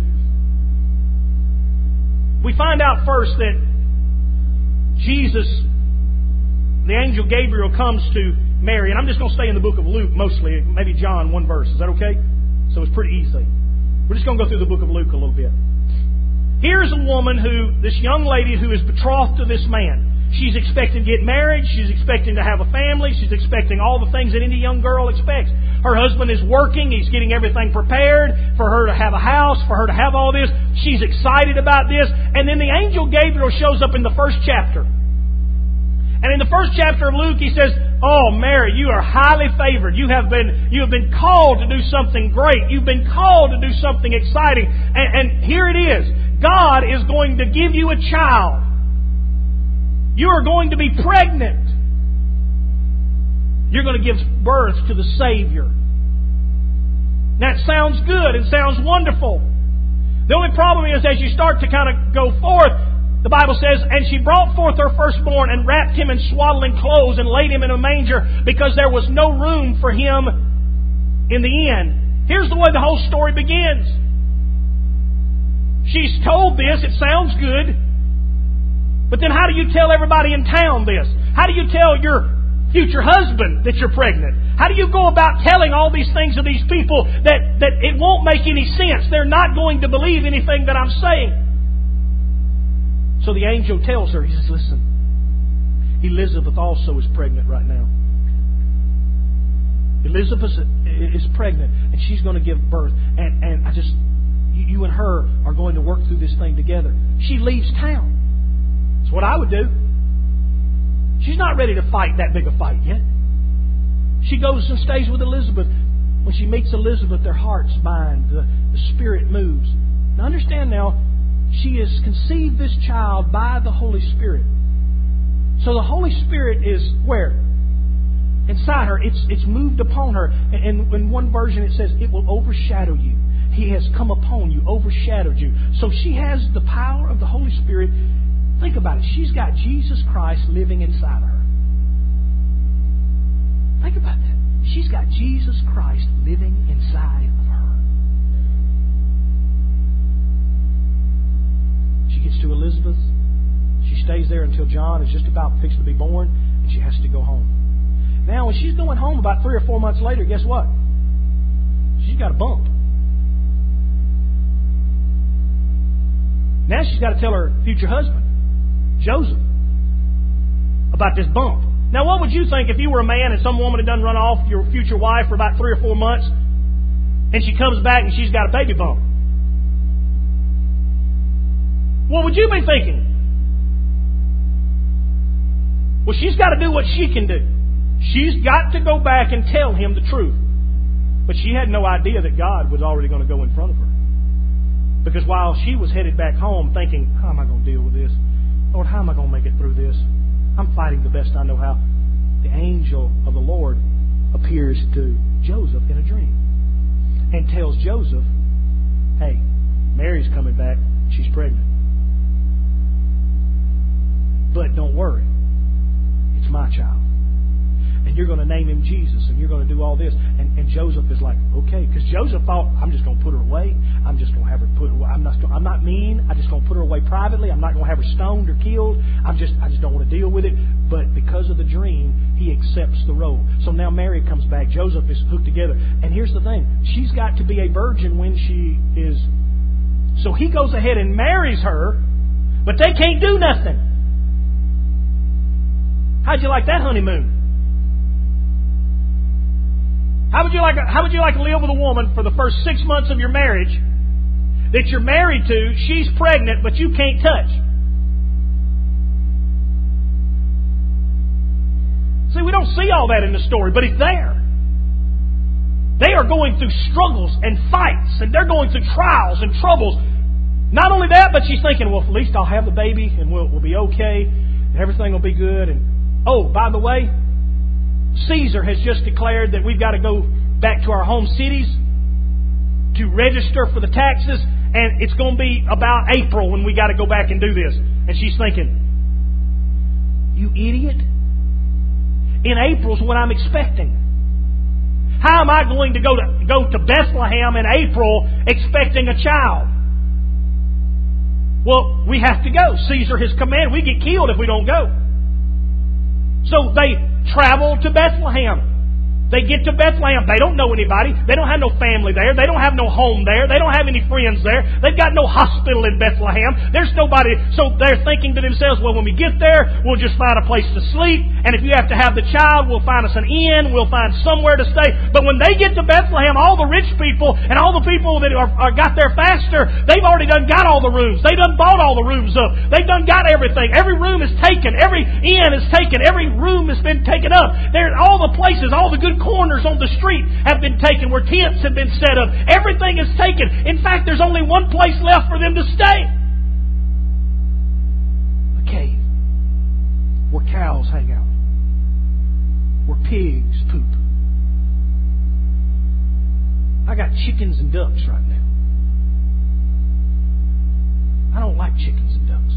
We find out first that Jesus, the angel Gabriel, comes to Mary. And I'm just going to stay in the book of Luke mostly, maybe John, one verse. Is that okay? So it's pretty easy. We're just going to go through the book of Luke a little bit. Here's a woman who, this young lady who is betrothed to this man. She's expecting to get married. She's expecting to have a family. She's expecting all the things that any young girl expects. Her husband is working. He's getting everything prepared for her to have a house, for her to have all this. She's excited about this. And then the angel Gabriel shows up in the first chapter. And in the first chapter of Luke, he says, oh, Mary, you are highly favored. You have been, you have been called to do something great. You've been called to do something exciting. And, and here it is. God is going to give you a child. You are going to be pregnant. You're going to give birth to the Savior. That sounds good. It sounds wonderful. The only problem is as you start to kind of go forth, the Bible says, and she brought forth her firstborn and wrapped him in swaddling clothes and laid him in a manger because there was no room for him in the inn. Here's the way the whole story begins. She's told this. It sounds good. But then how do you tell everybody in town this? How do you tell your future husband that you're pregnant? How do you go about telling all these things to these people that, that it won't make any sense? They're not going to believe anything that I'm saying. So the angel tells her, he says, listen, Elizabeth also is pregnant right now. Elizabeth is pregnant and she's going to give birth. And, and I just, you, you and her are going to work through this thing together. She leaves town. That's what I would do. She's not ready to fight that big a fight yet. She goes and stays with Elizabeth. When she meets Elizabeth, their hearts bind. The, the Spirit moves. Now understand now, she has conceived this child by the Holy Spirit. So the Holy Spirit is where? Inside inside her. It's it's moved upon her. And in one version it says, it will overshadow you. He has come upon you, overshadowed you. So she has the power of the Holy Spirit. Think about it. She's got Jesus Christ living inside of her. Think about that. She's got Jesus Christ living inside of her. She gets to Elizabeth. She stays there until John is just about fixed to be born, and she has to go home. Now, when she's going home about three or four months later, guess what? She's got a bump. Now she's got to tell her future husband, Joseph, about this bump. Now, what would you think if you were a man and some woman had done run off your future wife for about three or four months, and she comes back and she's got a baby bump? What would you be thinking? Well, she's got to do what she can do. She's got to go back and tell him the truth. But she had no idea that God was already going to go in front of her. Because while she was headed back home thinking, how am I going to deal with this? Lord, how am I going to make it through this? I'm fighting the best I know how. The angel of the Lord appears to Joseph in a dream and tells Joseph, hey, Mary's coming back. She's pregnant. But don't worry. It's my child. And you're going to name him Jesus, and you're going to do all this. And, and Joseph is like, okay. Because Joseph thought, I'm just going to put her away. I'm just going to have her put away. I'm not, I'm not mean. I'm just going to put her away privately. I'm not going to have her stoned or killed. I'm just, I just don't want to deal with it. But because of the dream, he accepts the role. So now Mary comes back. Joseph is hooked together. And here's the thing. She's got to be a virgin when she is... So he goes ahead and marries her, but they can't do nothing. How'd you like that honeymoon? How would you like How would you like to live with a woman for the first six months of your marriage that you're married to? She's pregnant, but you can't touch. See, we don't see all that in the story, but it's there. They are going through struggles and fights, and they're going through trials and troubles. Not only that, but she's thinking, well, at least I'll have the baby, and we'll, we'll be okay, and everything will be good. And oh, by the way, Caesar has just declared that we've got to go back to our home cities to register for the taxes, and it's going to be about April when we got to go back and do this. And she's thinking, you idiot. In April's when I'm expecting. How am I going to go to go to Bethlehem in April expecting a child? Well, we have to go. Caesar has commanded. We get killed if we don't go. So they travel to Bethlehem. They get to Bethlehem. They don't know anybody. They don't have no family there. They don't have no home there. They don't have any friends there. They've got no hospital in Bethlehem. There's nobody. So they're thinking to themselves, well, when we get there, we'll just find a place to sleep. And if you have to have the child, we'll find us an inn. We'll find somewhere to stay. But when they get to Bethlehem, all the rich people and all the people that are, are got there faster, they've already done got all the rooms. They done bought all the rooms up. They've done got everything. Every room is taken. Every inn is taken. Every room has been taken up. There, all the places, all the good corners on the street have been taken, where tents have been set up. Everything is taken. In fact, there's only one place left for them to stay. A cave. Where cows hang out. Where pigs poop. I got chickens and ducks right now. I don't like chickens and ducks.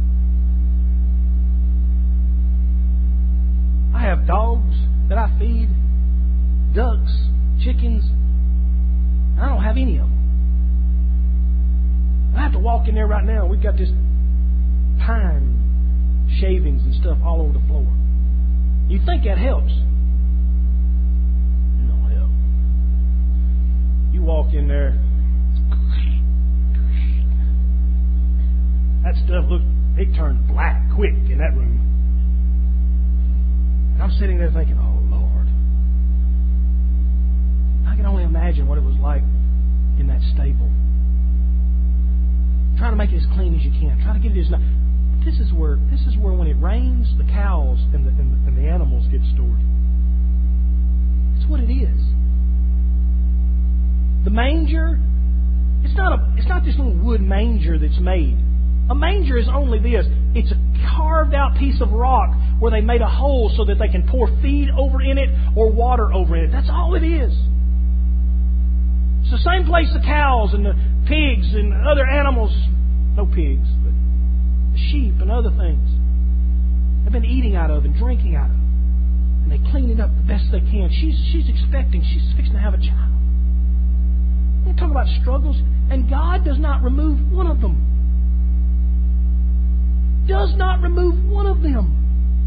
I have dogs that I feed. Ducks, chickens, I don't have any of them. I have to walk in there right now. We've got this pine shavings and stuff all over the floor. You think that helps? No help. You walk in there, that stuff looked, it turned black quick in that room. And I'm sitting there thinking, oh, I can only imagine what it was like in that stable. Trying to make it as clean as you can. Trying to get it as nice. This is where this is where when it rains, the cows and the, and the, and the animals get stored. It's what it is. The manger, it's not a it's not this little wood manger that's made. A manger is only this. It's a carved out piece of rock where they made a hole so that they can pour feed over in it or water over in it. That's all it is. It's the same place the cows and the pigs and other animals, no pigs, but the sheep and other things, have been eating out of and drinking out of. And they clean it up the best they can. She's, she's expecting, she's fixing to have a child. They talk about struggles, and God does not remove one of them. Does not remove one of them.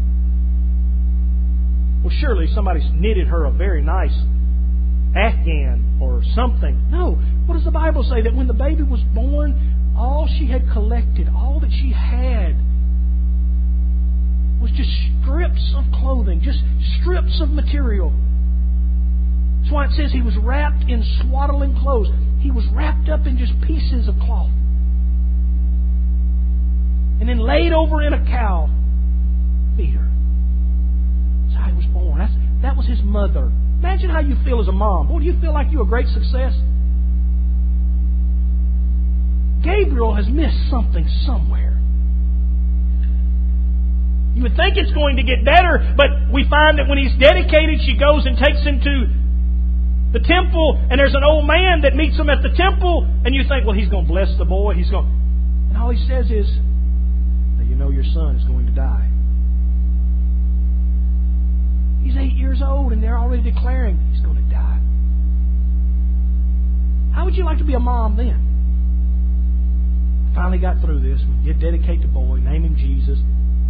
Well, surely somebody's knitted her a very nice Afghan or something. No. What does the Bible say? That when the baby was born, all she had collected, all that she had, was just strips of clothing, just strips of material. That's why it says he was wrapped in swaddling clothes. He was wrapped up in just pieces of cloth. And then laid over in a cow, feed her. That's how he was born. That's, that was his mother. Imagine how you feel as a mom. Boy, do you feel like you're a great success? Gabriel has missed something somewhere. You would think it's going to get better, but we find that when he's dedicated, she goes and takes him to the temple, and there's an old man that meets him at the temple, and you think, well, he's going to bless the boy. He's going, and all he says is, now you know your son is going to die. He's eight years old, and they're already declaring he's going to die. How would you like to be a mom then? Finally got through this. We did dedicate the boy, name him Jesus.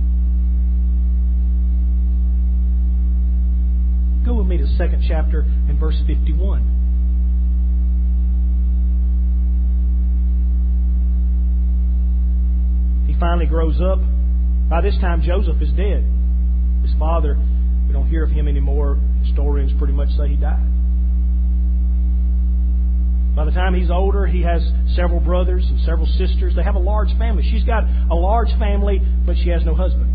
Go with me to the second chapter and verse fifty-one. He finally grows up. By this time, Joseph is dead. His father, we don't hear of him anymore. Historians pretty much say he died. By the time he's older, he has several brothers and several sisters. They have a large family. She's got a large family, but she has no husband.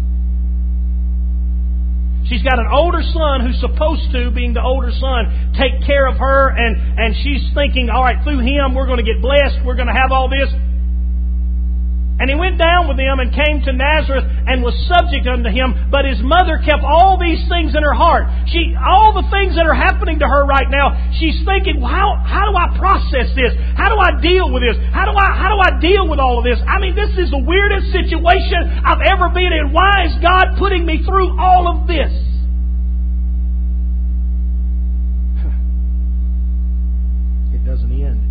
She's got an older son who's supposed to, being the older son, take care of her, and, and she's thinking, all right, through him we're going to get blessed, we're going to have all this. And he went down with them and came to Nazareth and was subject unto him. But his mother kept all these things in her heart. She, all the things that are happening to her right now, she's thinking, well, how, how do I process this? How do I deal with this? How do I, how do I deal with all of this? I mean, this is the weirdest situation I've ever been in. Why is God putting me through all of this? It doesn't end.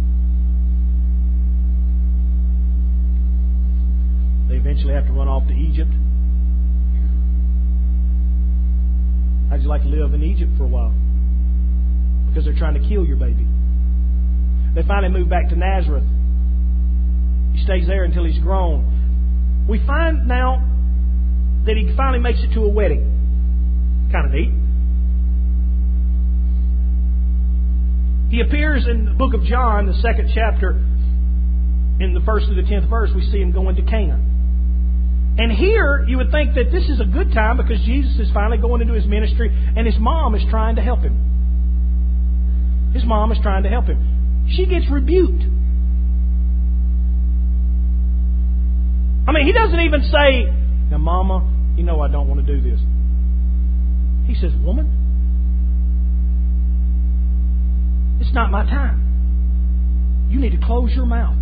They eventually have to run off to Egypt. How'd you like to live in Egypt for a while? Because they're trying to kill your baby. They finally move back to Nazareth. He stays there until he's grown. We find now that he finally makes it to a wedding. Kind of neat. He appears in the book of John, the second chapter, in the first through the tenth verse. We see him going to Cana. And here, you would think that this is a good time because Jesus is finally going into his ministry and his mom is trying to help him. His mom is trying to help him. She gets rebuked. I mean, he doesn't even say, now, Mama, you know I don't want to do this. He says, woman, it's not my time. You need to close your mouth.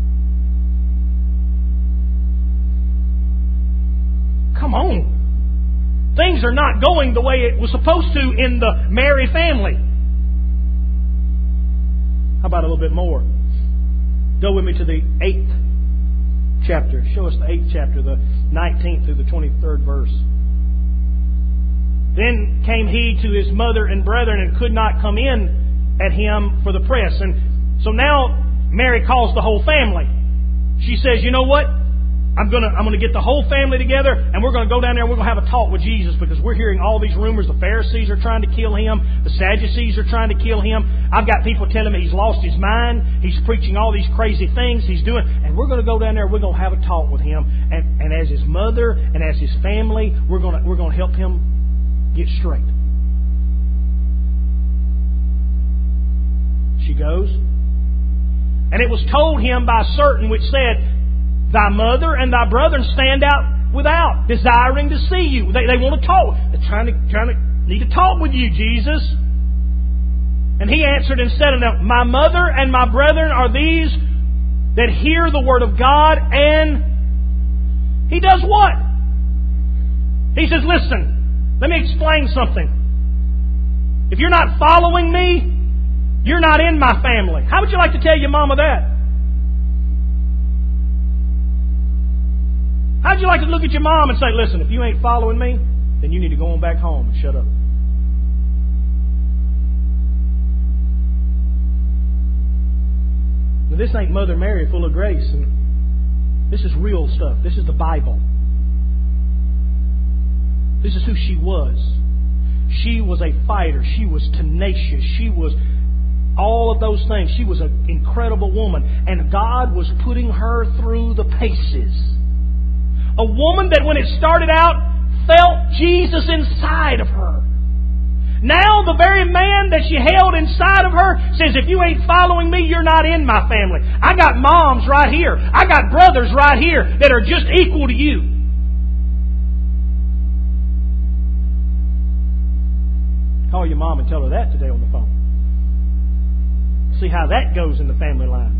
Come on. Things are not going the way it was supposed to in the Mary family. How about a little bit more? Go with me to the eighth chapter. Show us the eighth chapter, the nineteenth through the twenty-third verse. Then came he to his mother and brethren and could not come in at him for the press. And so now Mary calls the whole family. She says, you know what? I'm going to I'm going to get the whole family together and we're going to go down there and we're going to have a talk with Jesus because we're hearing all these rumors. The Pharisees are trying to kill him. The Sadducees are trying to kill him. I've got people telling me he's lost his mind. He's preaching all these crazy things he's doing. And we're going to go down there and we're going to have a talk with him. And, and as his mother and as his family, we're going to, we're going to help him get straight. She goes. And it was told him by certain which said, Thy mother and thy brethren stand out without, desiring to see you. They, they want to talk. They're trying to, trying to need to talk with you, Jesus. And He answered and said unto them, My mother and my brethren are these that hear the word of God, and He does what? He says, listen, let me explain something. If you're not following me, you're not in my family. How would you like to tell your mama that? How would you like to look at your mom and say, listen, if you ain't following me, then you need to go on back home and shut up. Now, this ain't Mother Mary full of grace. And this is real stuff. This is the Bible. This is who she was. She was a fighter. She was tenacious. She was all of those things. She was an incredible woman. And God was putting her through the paces. A woman that when it started out felt Jesus inside of her. Now the very man that she held inside of her says, if you ain't following me, you're not in my family. I got moms right here. I got brothers right here that are just equal to you. Call your mom and tell her that today on the phone. See how that goes in the family line.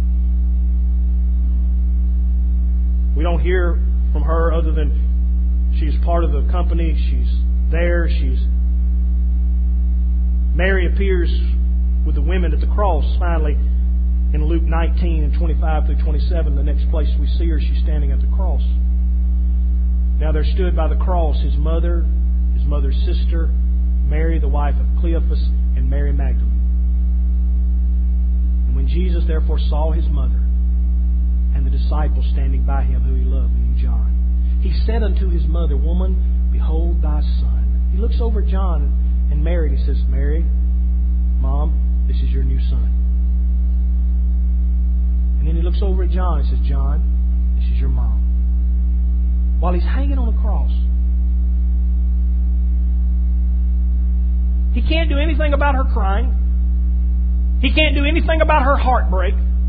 We don't hear from her other than she's part of the company. She's there. She's Mary appears with the women at the cross finally in Luke nineteen and twenty-five through twenty-seven. The next place we see her, she's standing at the cross. Now there stood by the cross His mother, His mother's sister, Mary, the wife of Cleophas, and Mary Magdalene. And when Jesus therefore saw His mother and the disciple standing by Him who He loved, meaning John, He said unto His mother, Woman, behold thy son. He looks over at John and Mary and He says, Mary, Mom, this is your new son. And then He looks over at John and says, John, this is your mom. While He's hanging on the cross. He can't do anything about her crying. He can't do anything about her heartbreak.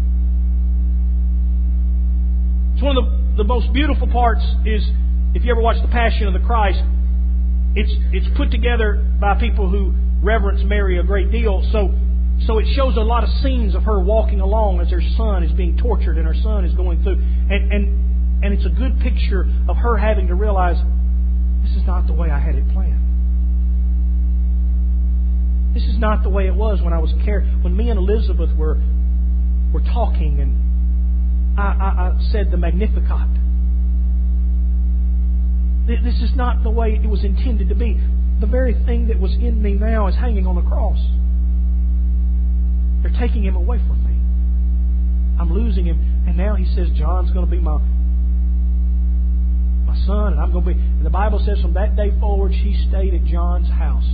It's one of the, the most beautiful parts is, if you ever watch The Passion of the Christ, it's it's put together by people who reverence Mary a great deal. So, so it shows a lot of scenes of her walking along as her son is being tortured and her son is going through. And, and, and it's a good picture of her having to realize, this is not the way I had it planned. This is not the way it was when I was care. When me and Elizabeth were were talking, and I, I, I said the Magnificat. This is not the way it was intended to be. The very thing that was in me now is hanging on the cross. They're taking Him away from me. I'm losing Him, and now He says John's going to be my my son, and I'm going to be. And the Bible says from that day forward, she stayed at John's house.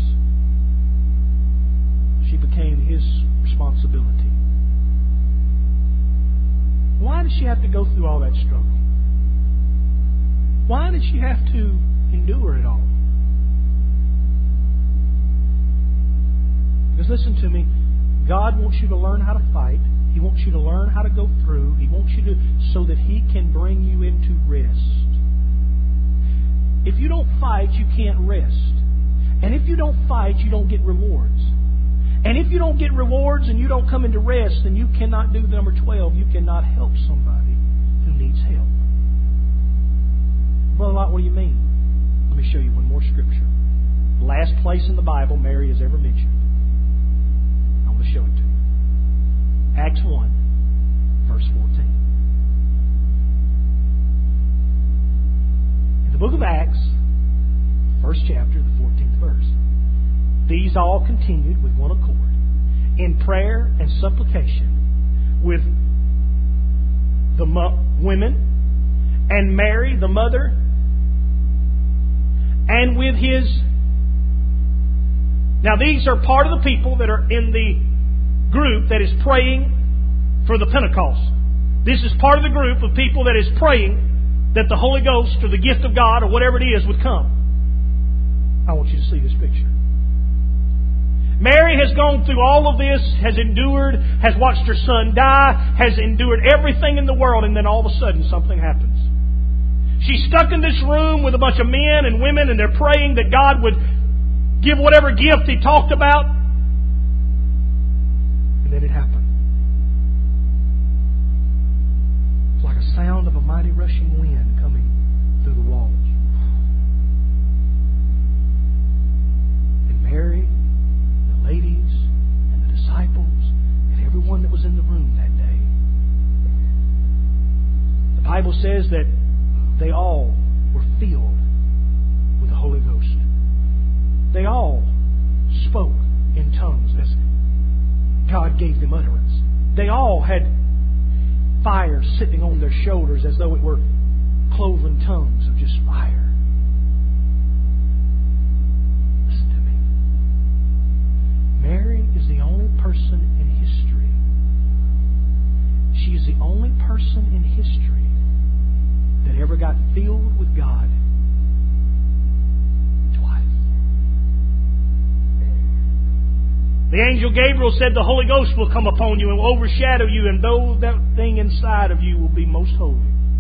She became his responsibility. Why did she have to go through all that struggle? Why did she have to endure it all? Because listen to me, God wants you to learn how to fight. He wants you to learn how to go through. He wants you to, so that He can bring you into rest. If you don't fight, you can't rest. And if you don't fight, you don't get rewards. And if you don't get rewards and you don't come into rest, then you cannot do the number twelve. You cannot help somebody who needs help. Brother Lot, what do you mean? Let me show you one more scripture. The last place in the Bible Mary is ever mentioned. I want to show it to you. Acts one, verse fourteen. In the book of Acts, first chapter, the fourteenth verse. These all continued with one accord in prayer and supplication with the mo- women and Mary, the mother, and with His... Now these are part of the people that are in the group that is praying for the Pentecost. This is part of the group of people that is praying that the Holy Ghost or the gift of God or whatever it is would come. I want you to see this picture. Mary has gone through all of this, has endured, has watched her son die, has endured everything in the world, and then all of a sudden something happens. She's stuck in this room with a bunch of men and women, and they're praying that God would give whatever gift He talked about. And then it happened. It's like a sound of a mighty rushing wind coming through the walls. And Mary, the ladies, and the disciples, and everyone that was in the room that day, the Bible says that they all were filled with the Holy Ghost. They all spoke in tongues as God gave them utterance. They all had fire sitting on their shoulders as though it were cloven tongues of just fire. Listen to me. Mary is the only person in history. She is the only person in history that ever got filled with God twice. The angel Gabriel said the Holy Ghost will come upon you and will overshadow you, and though that thing inside of you will be most holy.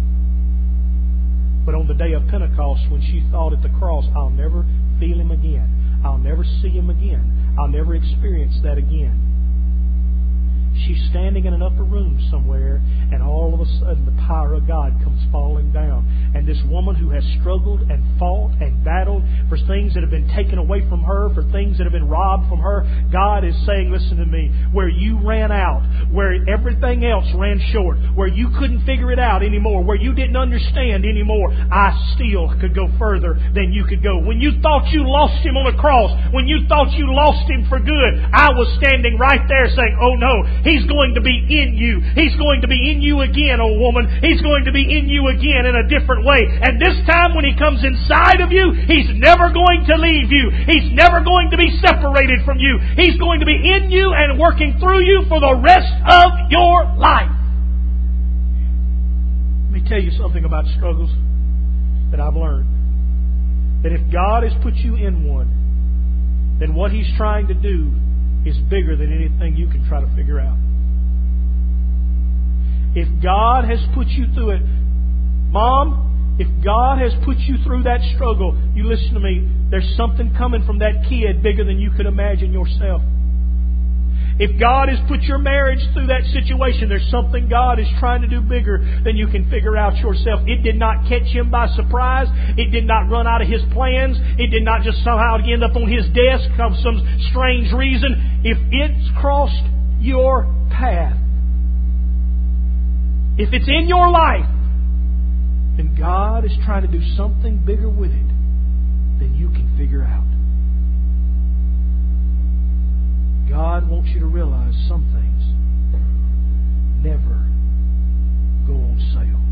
But on the day of Pentecost, when she thought at the cross, I'll never feel Him again. I'll never see Him again. I'll never experience that again. She's standing in an upper room somewhere, and all of a sudden the power of God comes falling down. And this woman who has struggled and fought and battled for things that have been taken away from her, for things that have been robbed from her, God is saying, listen to me, where you ran out, where everything else ran short, where you couldn't figure it out anymore, where you didn't understand anymore, I still could go further than you could go. When you thought you lost Him on a cross, when you thought you lost Him for good, I was standing right there saying, oh no, He's going to be in you. He's going to be in you again, oh woman. He's going to be in you again in a different way. And this time when He comes inside of you, He's never going to leave you. He's never going to be separated from you. He's going to be in you and working through you for the rest of your life. Let me tell you something about struggles that I've learned. That if God has put you in one, then what He's trying to do is bigger than anything you can try to figure out. If God has put you through it, Mom, if God has put you through that struggle, you listen to me, there's something coming from that kid bigger than you could imagine yourself. If God has put your marriage through that situation, there's something God is trying to do bigger than you can figure out yourself. It did not catch Him by surprise. It did not run out of His plans. It did not just somehow end up on His desk for some strange reason. If it's crossed your path, if it's in your life, then God is trying to do something bigger with it than you can figure out. God wants you to realize some things never go on sale.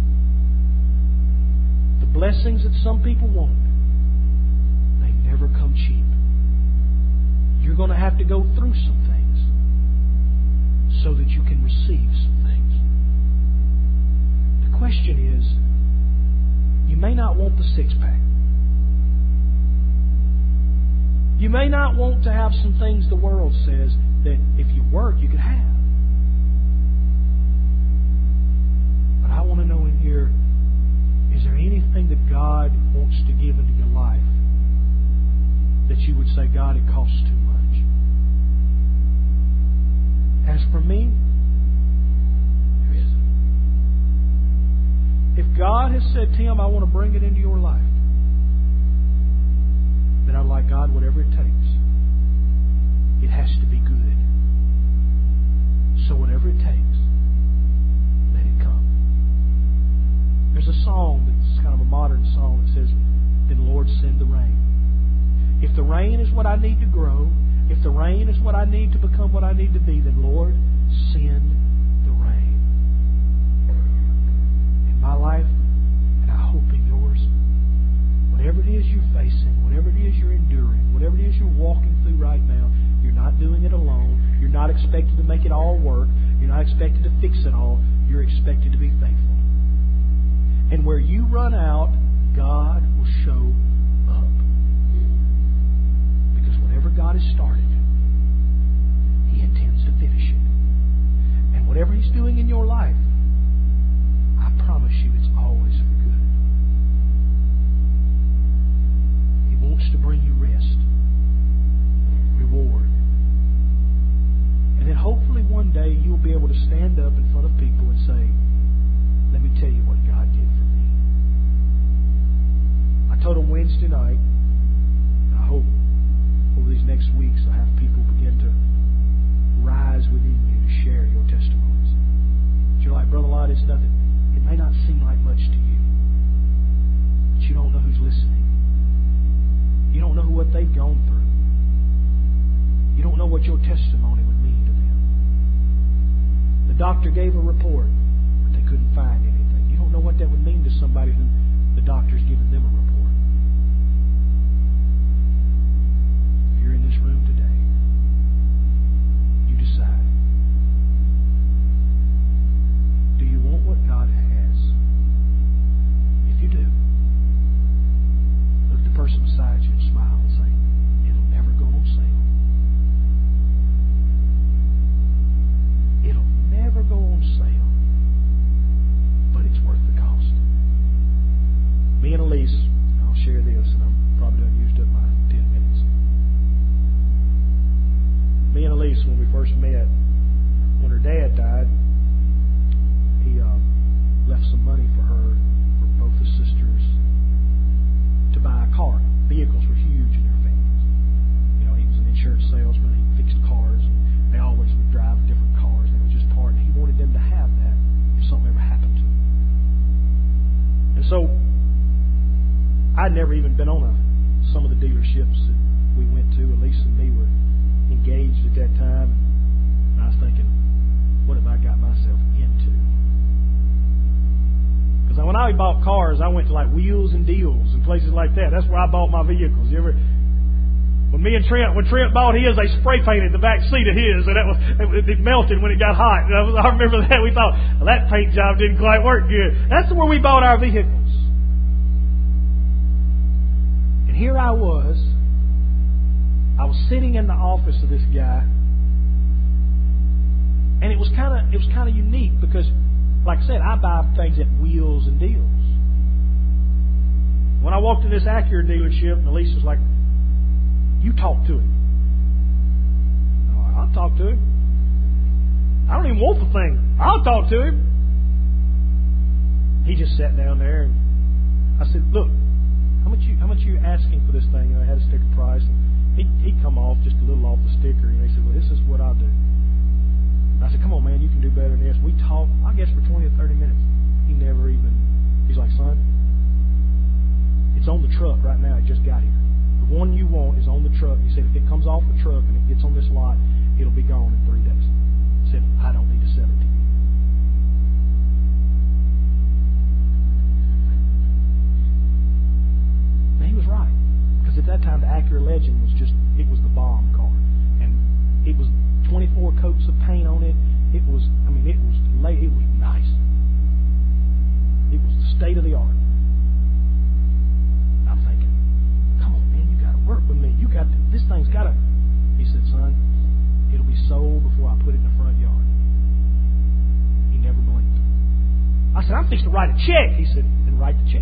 The blessings that some people want, they never come cheap. You're going to have to go through some things so that you can receive some things. The question is, you may not want the six-pack. You may not want to have some things the world says that if you work, you could have. But I want to know in here, is there anything that God wants to give into your life that you would say, God, it costs too much? As for me, there isn't. If God has said, Tim, I want to bring it into your life, then I'm like, God, whatever it takes, it has to be good. So whatever it takes, let it come. There's a song that's kind of a modern song that says, then Lord, send the rain. If the rain is what I need to grow, if the rain is what I need to become what I need to be, then Lord, send the rain. In my life, and I hope in yours, whatever it is you're facing, whatever it is you're enduring, whatever it is you're walking through right now, you're not doing it alone. You're not expected to make it all work. You're not expected to fix it all. You're expected to be faithful. And where you run out, God will show up. Because whatever God has started, will be able to stand up in front of people and say, let me tell you what God did for me. I told them Wednesday night, I hope over these next weeks I have people begin to rise within you to share your testimonies. You're like, Brother Lott, it's nothing. It may not seem like much to you, but you don't know who's listening. You don't know what they've gone through. You don't know what your testimony would mean to them. The doctor gave a report, but they couldn't find anything. You don't know what that would mean to somebody who the doctor's given them a report. If you're in this room today, you decide. Do you want what God has? If you do, look at the person beside you and smile and say, it'll never go on sale. It'll never go on sale, but it's worth the cost. Me and Elise, I'll share this, and I'm probably done used up my ten minutes. Me and Elise, when we first met, when her dad died, he uh, left some money for her, for both the sisters, to buy a car. Vehicles were huge in their families. You know, he was an insurance salesman. He fixed cars, and they always would drive different cars. They were just part. And he wanted them to have that if something ever happened to them. And so, I'd never even been on a, some of the dealerships that we went to. Elise and me were engaged at that time, and I was thinking, what have I got myself into? Because when I bought cars, I went to like Wheels and Deals and places like that. That's where I bought my vehicles. You ever? When me and Trent, when Trent bought his, they spray painted the back seat of his, and that was it, it melted when it got hot. And I, was, I remember that. We thought, well, that paint job didn't quite work good. That's where we bought our vehicles. And here I was. I was sitting in the office of this guy, and it was kind of it was kind of unique because, like I said, I buy things at Wheels and Deals. When I walked in this Acura dealership, and Elise was like, you talk to him. I'll talk to him. I don't even want the thing. I'll talk to him. He just sat down there, and I said, look, how much you how much you asking for this thing? And I had a sticker price. And he he'd come off just a little off the sticker, and they said, well, this is what I'll do. And I said, come on, man, you can do better than this. We talked, I guess, for twenty or thirty minutes. He never even, he's like, son, it's on the truck right now. It just got here. The one you want is on the truck. He said, if it comes off the truck and it gets on this lot, it'll be gone in three days. He said, I don't need to sell it to you. And he was right. Because at that time, the Acura Legend was just, it was the bomb car. And it was twenty-four coats of paint on it. It was, I mean, it was late. It was nice. It was the state of the art. I'm thinking, come on, man, you got to work with me. You got to, this thing's got to. He said, son, it'll be sold before I put it in the front yard. He never blinked. I said, I'm fixing to write a check. He said, then write the check.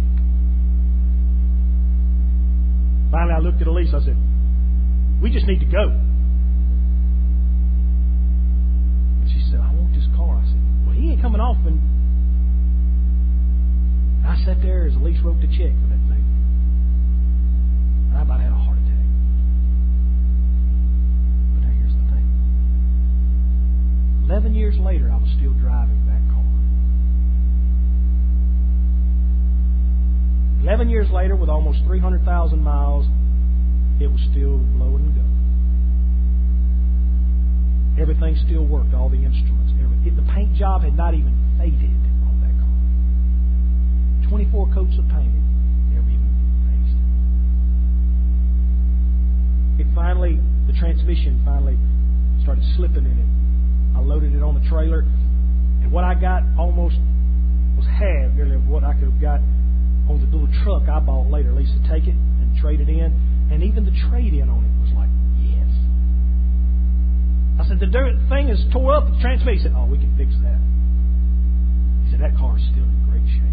Finally, I looked at Elise. I said, we just need to go. And she said, I want this car. I said, well, he ain't coming off. And I sat there as Elise wrote the check for that thing. I about had a heart attack. But now here's the thing. Eleven years later, I was still driving that car. Eleven years later, with almost three hundred thousand miles, it was still blow and go. Everything still worked, all the instruments. Everything. The paint job had not even faded on that car. twenty-four coats of paint. Never even phased. It finally, the transmission finally started slipping in it. I loaded it on the trailer, and what I got almost was half nearly of what I could have got on the little truck I bought later. Lisa take it and trade it in, and even the trade-in on it was like, yes. I said, the thing is tore up, the transmission. He said, oh, we can fix that. He said, that car is still in great shape.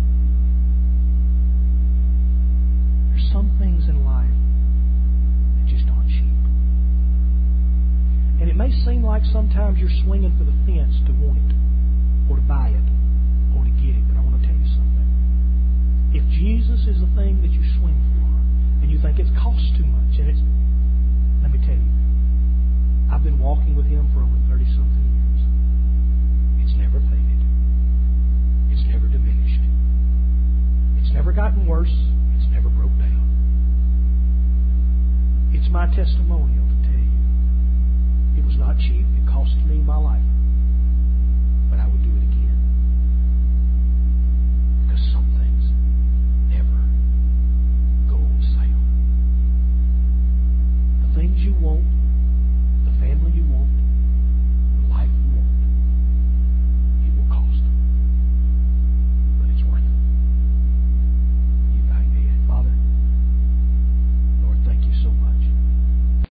There's some things in life that just aren't cheap. And it may seem like sometimes you're swinging for the fence to want it, or to buy it, or to get it. But I want to tell you something. If Jesus is the thing that you swing for, and you think it's cost too much, and it's, let me tell you, I've been walking with Him for over thirty-something years. It's never faded. It's never diminished. It's never gotten worse. It's never broke down. It's my testimonial to tell you. It was not cheap. It cost me my life. But I would do it again. Because something